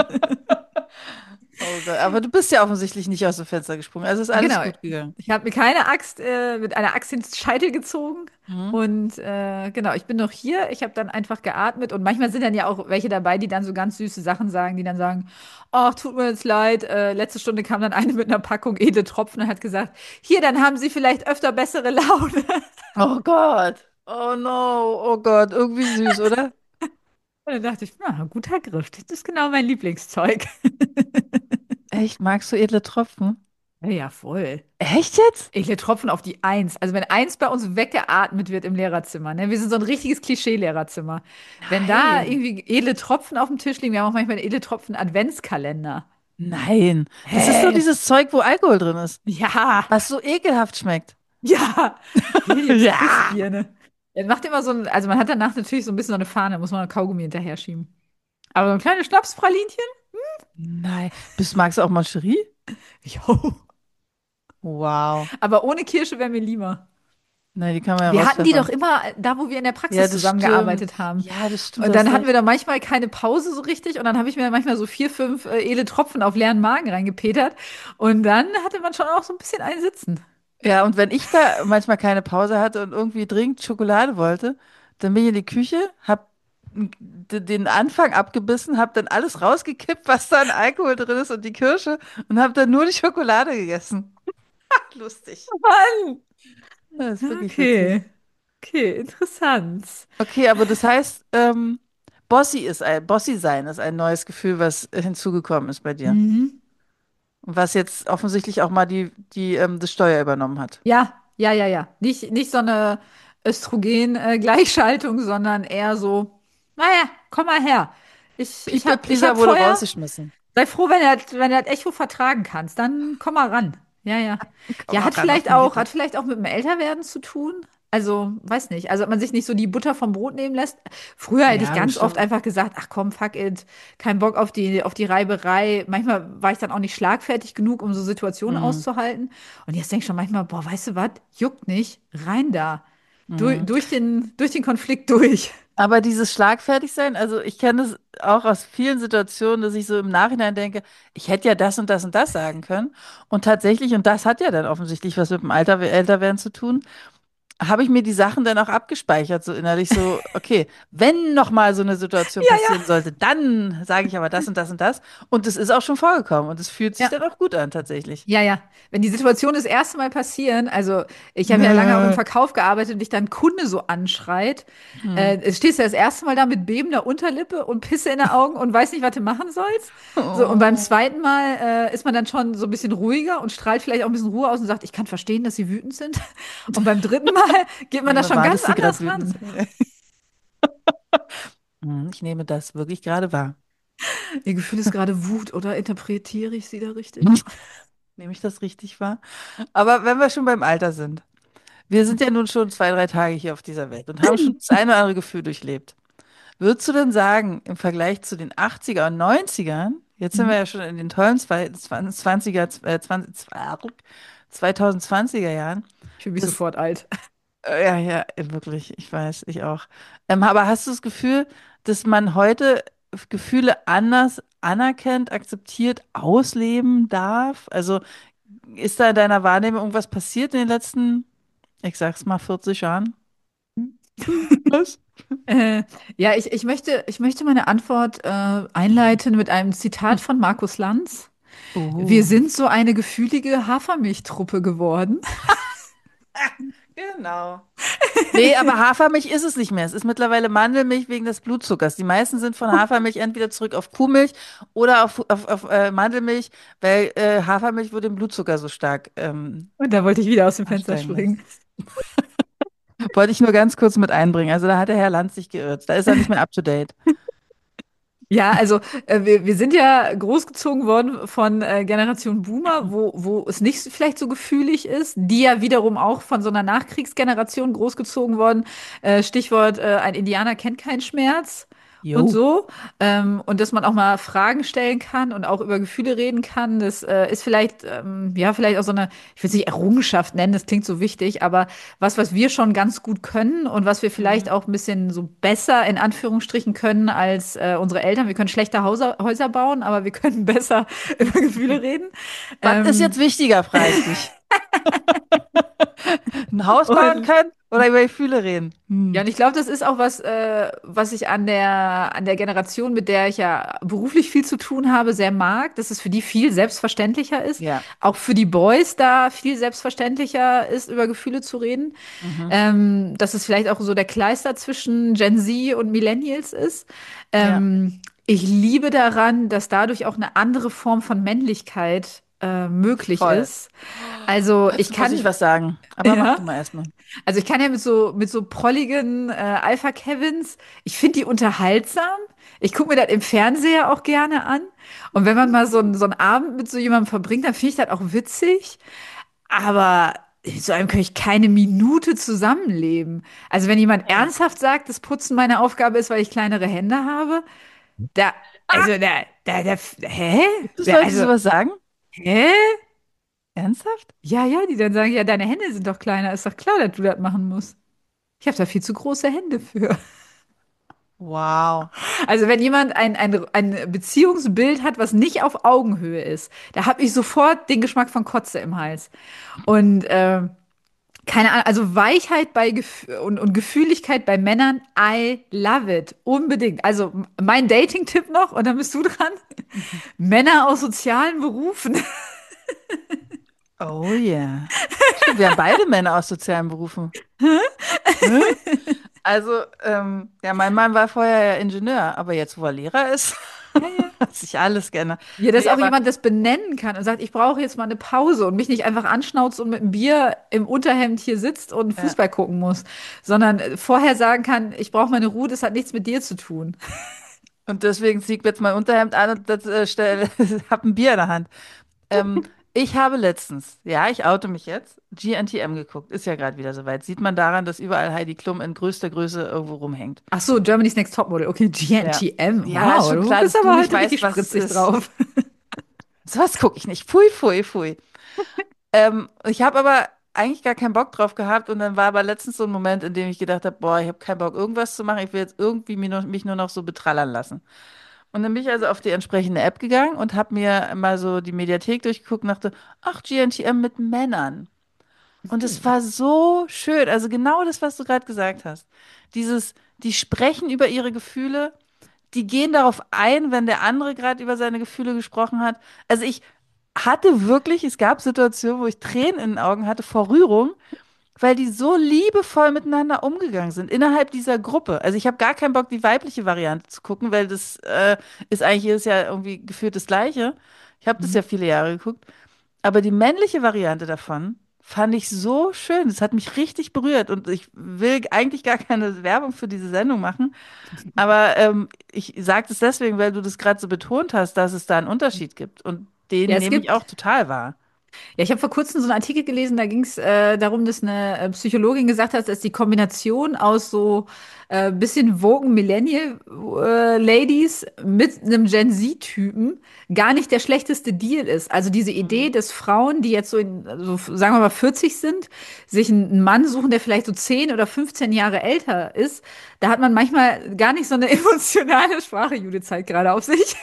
Oh Gott. Aber du bist ja offensichtlich nicht aus dem Fenster gesprungen. Also ist alles Genau. gut gegangen. Ich habe mir keine Axt mit einer Axt ins Scheitel gezogen. Mhm. Und genau, ich bin noch hier. Ich habe dann einfach geatmet. Und manchmal sind dann ja auch welche dabei, die dann so ganz süße Sachen sagen, die dann sagen, ach, tut mir jetzt leid. Letzte Stunde kam dann eine mit einer Packung edle Tropfen und hat gesagt, hier, dann haben Sie vielleicht öfter bessere Laune. Oh Gott. Oh no. Oh Gott. Irgendwie süß, oder? Und dann dachte ich, na, guter Griff. Das ist genau mein Lieblingszeug. Echt? Magst du edle Tropfen? Ja, ja, voll. Echt jetzt? Edle Tropfen auf die Eins. Also wenn Eins bei uns weggeatmet wird im Lehrerzimmer, ne? Wir sind so ein richtiges Klischee-Lehrerzimmer. Wenn da Nein. irgendwie edle Tropfen auf dem Tisch liegen, wir haben auch manchmal einen edle Tropfen Adventskalender. Nein. Das ist so Hä? dieses Zeug, wo Alkohol drin ist. Ja, Was so ekelhaft schmeckt. ja. Will jetzt Ja. Frustbirne. Er macht immer so ein, also man hat danach natürlich so ein bisschen so eine Fahne, muss man ein Kaugummi hinterher schieben. Aber so ein kleines Schnapspralinchen? Nein. Magst du auch Mancherie? Jo. Wow. Aber ohne Kirsche wäre mir lieber. Nein, die kann man ja Wir hatten die doch rauspfeffern. immer da, wo wir in der Ja, Praxis das stimmt. zusammengearbeitet haben. Ja, das stimmt, Und du hast dann hatten wir recht. da manchmal keine Pause so richtig und dann habe ich mir manchmal so vier, fünf edle Tropfen auf leeren Magen reingepetert und dann hatte man schon auch so ein bisschen einen Sitzen. Ja, und wenn ich da manchmal keine Pause hatte und irgendwie dringend Schokolade wollte, dann bin ich in die Küche, hab den Anfang abgebissen, hab dann alles rausgekippt, was da an Alkohol drin ist und die Kirsche und hab dann nur die Schokolade gegessen. Lustig. Mann! Das ist wirklich witzig. Okay, okay, interessant. Okay, aber das heißt, Bossy sein ist ein neues Gefühl, was hinzugekommen ist bei dir. Mhm. Und was jetzt offensichtlich auch mal das Steuer übernommen hat. Ja, ja, ja, ja. Nicht so eine Östrogen-Gleichschaltung, sondern eher so, naja, komm mal her. Ich People hab, ich hab Pleaser wurde Feuer. rausgeschmissen. Sei froh, wenn du das Echo vertragen kannst. Dann komm mal ran. Ja, ja. Komm Ja, mal ran auf die Mitte. hat vielleicht auch mit dem Älterwerden zu tun. Also, weiß nicht. Also, ob man sich nicht so die Butter vom Brot nehmen lässt. Früher hätte ich Ja, ganz oft bestimmt. einfach gesagt, ach komm, fuck it. Kein Bock auf die Reiberei. Manchmal war ich dann auch nicht schlagfertig genug, um so Situationen Mhm. auszuhalten. Und jetzt denke ich schon manchmal, boah, weißt du was? Juckt nicht. Rein da. Mhm. Durch den Konflikt durch. Aber dieses Schlagfertigsein, also ich kenne es auch aus vielen Situationen, dass ich so im Nachhinein denke, ich hätte ja das und das und das sagen können. Und tatsächlich, und das hat ja dann offensichtlich was mit dem Älterwerden zu tun, habe ich mir die Sachen dann auch abgespeichert, so innerlich so, okay, wenn noch mal so eine Situation Ja, passieren ja. sollte, dann sage ich aber das und das und das. Und es ist auch schon vorgekommen und es fühlt sich Ja. dann auch gut an, tatsächlich. Ja, ja. Wenn die Situation das erste Mal passieren, also ich habe ja lange auch im Nö. Verkauf gearbeitet und dich dann ein Kunde so anschreit, Hm. stehst du das erste Mal da mit bebender Unterlippe und Pisse in den Augen und weiß nicht, was du machen sollst. So, und beim Oh. zweiten Mal ist man dann schon so ein bisschen ruhiger und strahlt vielleicht auch ein bisschen Ruhe aus und sagt, ich kann verstehen, dass sie wütend sind. Und beim dritten Mal geht Ich man da nehme schon wahr, ganz dass Sie gerade anders wütend ran. sind. Ich nehme das wirklich gerade wahr. Ihr Gefühl ist gerade Wut, oder interpretiere ich sie da richtig? Nehme ich das richtig wahr? Aber wenn wir schon beim Alter sind, wir sind ja nun schon 2, 3 Tage hier auf dieser Welt und haben schon das eine oder andere Gefühl durchlebt. Würdest du denn sagen, im Vergleich zu den 80er und 90ern, jetzt sind wir Mhm. ja schon in den tollen 20er, 2020er Jahren, Ich fühle mich das, sofort alt. ja, ja, wirklich, ich weiß, ich auch. Aber hast du das Gefühl, dass man heute Gefühle anders anerkennt, akzeptiert, ausleben darf? Also ist da in deiner Wahrnehmung irgendwas passiert in den letzten, ich sag's mal, 40 Jahren? Was? Äh, ja, ich möchte meine Antwort einleiten mit einem Zitat von Markus Lanz. Wir Oh. sind so eine gefühlige Hafermilchtruppe geworden. Genau. Nee, aber Hafermilch ist es nicht mehr. Es ist mittlerweile Mandelmilch wegen des Blutzuckers. Die meisten sind von Hafermilch entweder zurück auf Kuhmilch oder auf Mandelmilch, weil Hafermilch würde den Blutzucker so stark Und da wollte ich wieder aus dem Fenster ansteigen lassen. springen. Wollte ich nur ganz kurz mit einbringen. Also da hat der Herr Lanz sich geirrt. Da ist er nicht mehr up to date. Ja, also wir sind ja großgezogen worden von Generation Boomer, wo es nicht vielleicht so gefühlig ist, die ja wiederum auch von so einer Nachkriegsgeneration großgezogen worden. Stichwort, ein Indianer kennt keinen Schmerz und Jo. so. Und dass man auch mal Fragen stellen kann und auch über Gefühle reden kann, das ist vielleicht, ja, vielleicht auch so eine, ich will es nicht Errungenschaft nennen, das klingt so wichtig, aber was wir schon ganz gut können und was wir vielleicht Mhm. auch ein bisschen so besser in Anführungsstrichen können als unsere Eltern. Wir können schlechter Häuser bauen, aber wir können besser über Gefühle reden. Was ist Ähm, jetzt wichtiger, frage ich dich. Ein Haus bauen und können oder über Gefühle reden? ja, Hm. und ich glaube, das ist auch was, was ich an der Generation, mit der ich ja beruflich viel zu tun habe, sehr mag, dass es für die viel selbstverständlicher ist. Ja. Auch für die Boys da viel selbstverständlicher ist, über Gefühle zu reden. Mhm. Dass es vielleicht auch so der Kleister zwischen Gen Z und Millennials ist. Ja. Ich liebe daran, dass dadurch auch eine andere Form von Männlichkeit möglich Voll. ist. Also ich Dazu muss ich kann, was sagen. Aber mach ja. du mal erstmal. Also ich kann ja mit so prolligen Alpha-Kevins, ich finde die unterhaltsam. Ich gucke mir das im Fernseher auch gerne an. Und wenn man mal so einen Abend mit so jemandem verbringt, dann finde ich das auch witzig. Aber mit so einem kann ich keine Minute zusammenleben. Also wenn jemand Nee. ernsthaft sagt, das Putzen meine Aufgabe ist, weil ich kleinere Hände habe, da, hä? Gibt es Leute, die Also, sowas sagen? hä? Ernsthaft? Ja, ja, die dann sagen, ja, deine Hände sind doch kleiner, ist doch klar, dass du das machen musst. Ich habe da viel zu große Hände für. Wow. Also wenn jemand ein Beziehungsbild hat, was nicht auf Augenhöhe ist, da habe ich sofort den Geschmack von Kotze im Hals. Und keine Ahnung, also Weichheit und Gefühligkeit bei Männern, I love it. Unbedingt. Also mein Dating-Tipp noch, und dann bist du dran. Männer aus sozialen Berufen. Oh yeah. Stimmt, wir haben beide Männer aus sozialen Berufen. Hä? Also, ja, mein Mann war vorher ja Ingenieur, aber jetzt, wo er Lehrer ist, Ja, ja. hat sich alles geändert. Ja, dass Nee, auch aber jemand das benennen kann und sagt, ich brauche jetzt mal eine Pause und mich nicht einfach anschnauzt und mit einem Bier im Unterhemd hier sitzt und ja, Fußball gucken muss, sondern vorher sagen kann, ich brauche meine Ruhe, das hat nichts mit dir zu tun. Und deswegen ziehe ich jetzt mein Unterhemd an und habe ein Bier in der Hand. Ähm, ich habe letztens, ja, ich oute mich jetzt, GNTM geguckt. Ist ja gerade wieder soweit. Sieht man daran, dass überall Heidi Klum in größter Größe irgendwo rumhängt. Ach so, Germany's Next Topmodel. Okay, Ja. GNTM. Ja, ist Wow, schon du klar, bist dass du aber nicht heute richtig weißt, was es spritzig ist. drauf. Sowas gucke ich nicht. Pfui, pfui, pfui. Ich habe aber eigentlich gar keinen Bock drauf gehabt und dann war aber letztens so ein Moment, in dem ich gedacht habe, boah, ich habe keinen Bock, irgendwas zu machen. Ich will jetzt irgendwie mich nur noch so betrallern lassen. Und dann bin ich also auf die entsprechende App gegangen und habe mir mal so die Mediathek durchgeguckt und dachte, ach, GNTM mit Männern. Und es war so schön. Also genau das, was du gerade gesagt hast. Die sprechen über ihre Gefühle, die gehen darauf ein, wenn der andere gerade über seine Gefühle gesprochen hat. Also ich hatte wirklich, es gab Situationen, wo ich Tränen in den Augen hatte vor Rührung, weil die so liebevoll miteinander umgegangen sind innerhalb dieser Gruppe. Also ich habe gar keinen Bock, die weibliche Variante zu gucken, weil das ist eigentlich jedes Jahr irgendwie gefühlt das Gleiche. Ich habe das ja Mhm. viele Jahre geguckt. Aber die männliche Variante davon fand ich so schön. Das hat mich richtig berührt und ich will eigentlich gar keine Werbung für diese Sendung machen. Aber ich sage das deswegen, weil du das gerade so betont hast, dass es da einen Unterschied gibt. Und Ja, den es nehme ich gibt, auch total wahr. ja, ich habe vor kurzem so einen Artikel gelesen, da ging es darum, dass eine Psychologin gesagt hat, dass die Kombination aus so bisschen Woken Millennial Ladies mit einem Gen Z-Typen gar nicht der schlechteste Deal ist. Also diese Idee, Mhm. dass Frauen, die jetzt so, so sagen wir mal 40 sind, sich einen Mann suchen, der vielleicht so 10 oder 15 Jahre älter ist, da hat man manchmal gar nicht so eine emotionale Sprache, Judith zeigt gerade auf sich.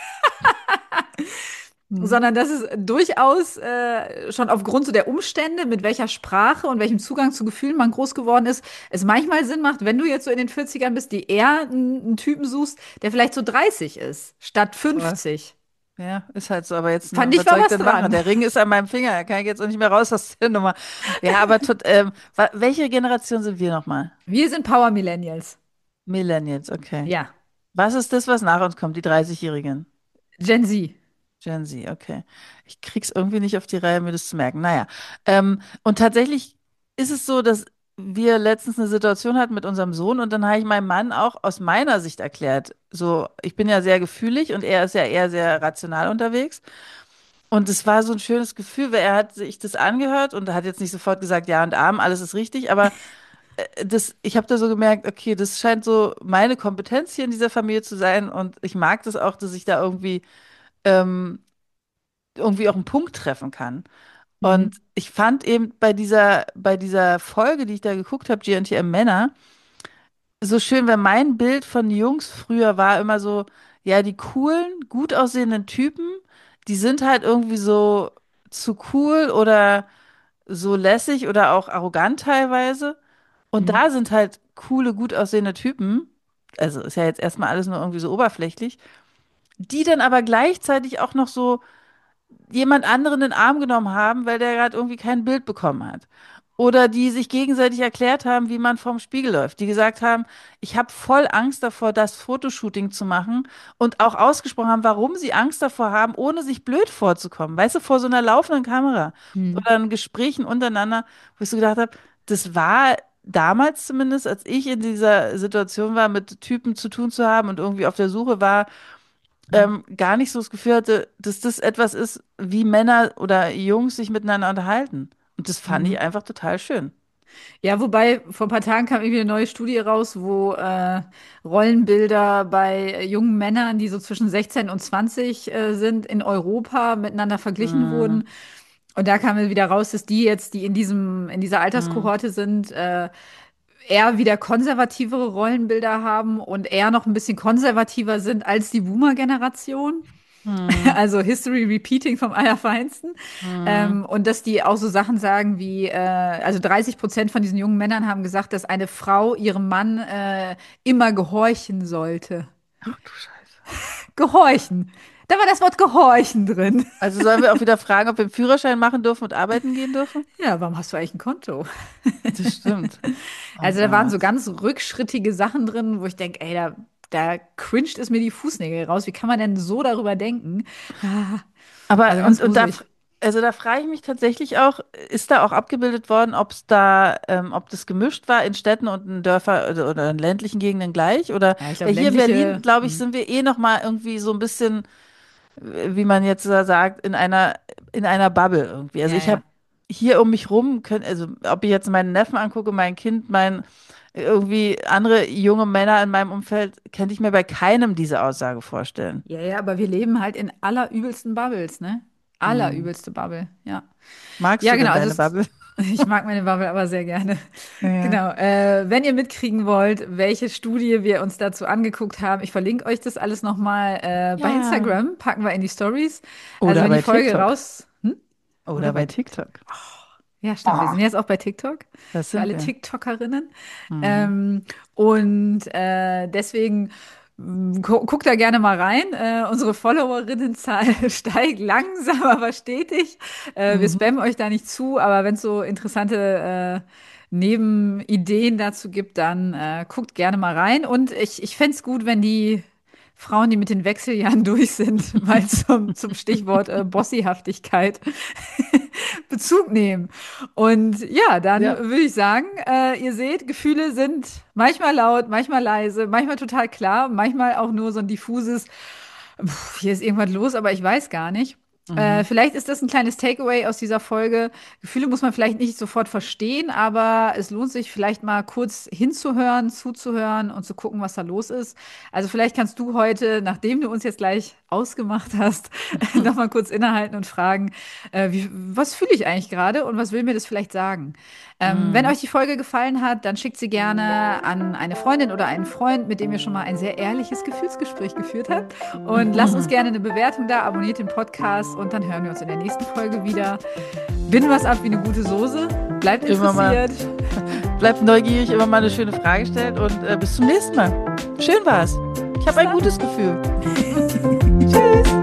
Mhm. Sondern dass es durchaus schon aufgrund so der Umstände, mit welcher Sprache und welchem Zugang zu Gefühlen man groß geworden ist, es manchmal Sinn macht, wenn du jetzt so in den 40ern bist, die eher einen Typen suchst, der vielleicht so 30 ist, statt Voll. 50. Ja, ist halt so. Aber jetzt, Fand ne, ich, was war soll ich was denn machen? dran. Der Ring ist an meinem Finger. Da kann ich jetzt auch nicht mehr raus aus der Nummer. Ja, aber welche Generation sind wir nochmal? Wir sind Power Millennials. Millennials, okay. Ja, Was ist das, was nach uns kommt? Die 30-Jährigen. Gen Z. Gen Z, okay. Ich krieg's irgendwie nicht auf die Reihe, mir das zu merken. Naja. Und tatsächlich ist es so, dass wir letztens eine Situation hatten mit unserem Sohn und dann habe ich meinem Mann auch aus meiner Sicht erklärt. So, ich bin ja sehr gefühlig und er ist ja eher sehr rational unterwegs. Und es war so ein schönes Gefühl, weil er hat sich das angehört und hat jetzt nicht sofort gesagt, ja und Amen, alles ist richtig, aber ich habe da so gemerkt, okay, das scheint so meine Kompetenz hier in dieser Familie zu sein und ich mag das auch, dass ich da ähm, irgendwie auch einen Punkt treffen kann. Mhm. Und ich fand eben bei dieser Folge, die ich da geguckt habe, GNTM Männer, so schön, weil mein Bild von Jungs früher war immer so, ja, die coolen, gut aussehenden Typen, die sind halt irgendwie so zu cool oder so lässig oder auch arrogant teilweise. Und Mhm. da sind halt coole, gut aussehende Typen, also ist ja jetzt erstmal alles nur irgendwie so oberflächlich, die dann aber gleichzeitig auch noch so jemand anderen in den Arm genommen haben, weil der gerade irgendwie kein Bild bekommen hat. Oder die sich gegenseitig erklärt haben, wie man vorm Spiegel läuft. Die gesagt haben, ich habe voll Angst davor, das Fotoshooting zu machen. Und auch ausgesprochen haben, warum sie Angst davor haben, ohne sich blöd vorzukommen. Weißt du, vor so einer laufenden Kamera Mhm. oder in Gesprächen untereinander, wo ich so gedacht habe, das war damals zumindest, als ich in dieser Situation war, mit Typen zu tun zu haben und irgendwie auf der Suche war, Mhm. gar nicht so das Gefühl hatte, dass das etwas ist, wie Männer oder Jungs sich miteinander unterhalten. Und das fand ich Mhm. einfach total schön. Ja, wobei vor ein paar Tagen kam irgendwie eine neue Studie raus, wo Rollenbilder bei jungen Männern, die so zwischen 16 und 20 sind, in Europa miteinander verglichen Hm, wurden. Und da kam wieder raus, dass die jetzt, die in dieser hm, Alterskohorte sind, eher wieder konservativere Rollenbilder haben und eher noch ein bisschen konservativer sind als die Boomer-Generation. hm, Also History Repeating vom Allerfeinsten. hm. Und dass die auch so Sachen sagen wie, also 30% von diesen jungen Männern haben gesagt, dass eine Frau ihrem Mann immer gehorchen sollte. Ach du Scheiße. Gehorchen. Da war das Wort gehorchen drin. Also sollen wir auch wieder fragen, ob wir einen Führerschein machen dürfen und arbeiten gehen dürfen? Ja, warum hast du eigentlich ein Konto? Das stimmt. Oh Also da waren so Gott. ganz rückschrittige Sachen drin, wo ich denke, ey, da cringed es mir die Fußnägel raus. Wie kann man denn so darüber denken? Ah, Aber also ganz und da gruselig. Also da frage ich mich tatsächlich auch, ist da auch abgebildet worden, ob das gemischt war in Städten und in Dörfern oder in ländlichen Gegenden gleich? Oder Ja, ich glaube, weil hier in Berlin, ländliche. glaube ich, sind wir eh noch mal irgendwie so ein bisschen, wie man jetzt da sagt, in einer Bubble irgendwie. Also Ja, ich habe ja. hier um mich rum, also ob ich jetzt meinen Neffen angucke, mein Kind, irgendwie andere junge Männer in meinem Umfeld, könnte ich mir bei keinem diese Aussage vorstellen. Ja, ja, aber wir leben halt in allerübelsten Bubbles, ne? Hm. Allerübelste Bubble, ja. Magst Ja, du genau, denn also deine Bubble? ich mag meine Bubble aber sehr gerne. Ja. Genau. Wenn ihr mitkriegen wollt, welche Studie wir uns dazu angeguckt haben, ich verlinke euch das alles nochmal bei Ja. Instagram, packen wir in die Stories. Also Oder wenn die bei Folge TikTok. raus. Hm? Oder Oder bei bei TikTok. TikTok. Ja, stimmt. Wir Oh, sind jetzt auch bei TikTok das für sind alle wir. TikTokerinnen. Mhm. Und deswegen guckt da gerne mal rein. Unsere Followerinnenzahl steigt langsam, aber stetig. Wir Mhm. spammen euch da nicht zu, aber wenn es so interessante Nebenideen dazu gibt, dann guckt gerne mal rein. Und ich fände es gut, wenn die Frauen, die mit den Wechseljahren durch sind, mal zum Stichwort Bossihaftigkeit Bezug nehmen. Und ja, dann Ja. würde ich sagen, ihr seht, Gefühle sind manchmal laut, manchmal leise, manchmal total klar, manchmal auch nur so ein diffuses, hier ist irgendwas los, aber ich weiß gar nicht. Mhm. Vielleicht ist das ein kleines Takeaway aus dieser Folge. Gefühle muss man vielleicht nicht sofort verstehen, aber es lohnt sich vielleicht mal kurz hinzuhören, zuzuhören und zu gucken, was da los ist. Also vielleicht kannst du heute, nachdem du uns jetzt gleich ausgemacht hast, noch mal kurz innehalten und fragen, was fühle ich eigentlich gerade und was will mir das vielleicht sagen? Wenn Mhm. euch die Folge gefallen hat, dann schickt sie gerne an eine Freundin oder einen Freund, mit dem ihr schon mal ein sehr ehrliches Gefühlsgespräch geführt habt. Und lasst uns gerne eine Bewertung da, abonniert den Podcast und dann hören wir uns in der nächsten Folge wieder. Binden was ab wie eine gute Soße. Bleibt Immer mal, interessiert. bleibt neugierig, immer mal eine schöne Frage stellt und bis zum nächsten Mal. Schön war's. Ich habe Bis ein dann. gutes Gefühl. Tschüss.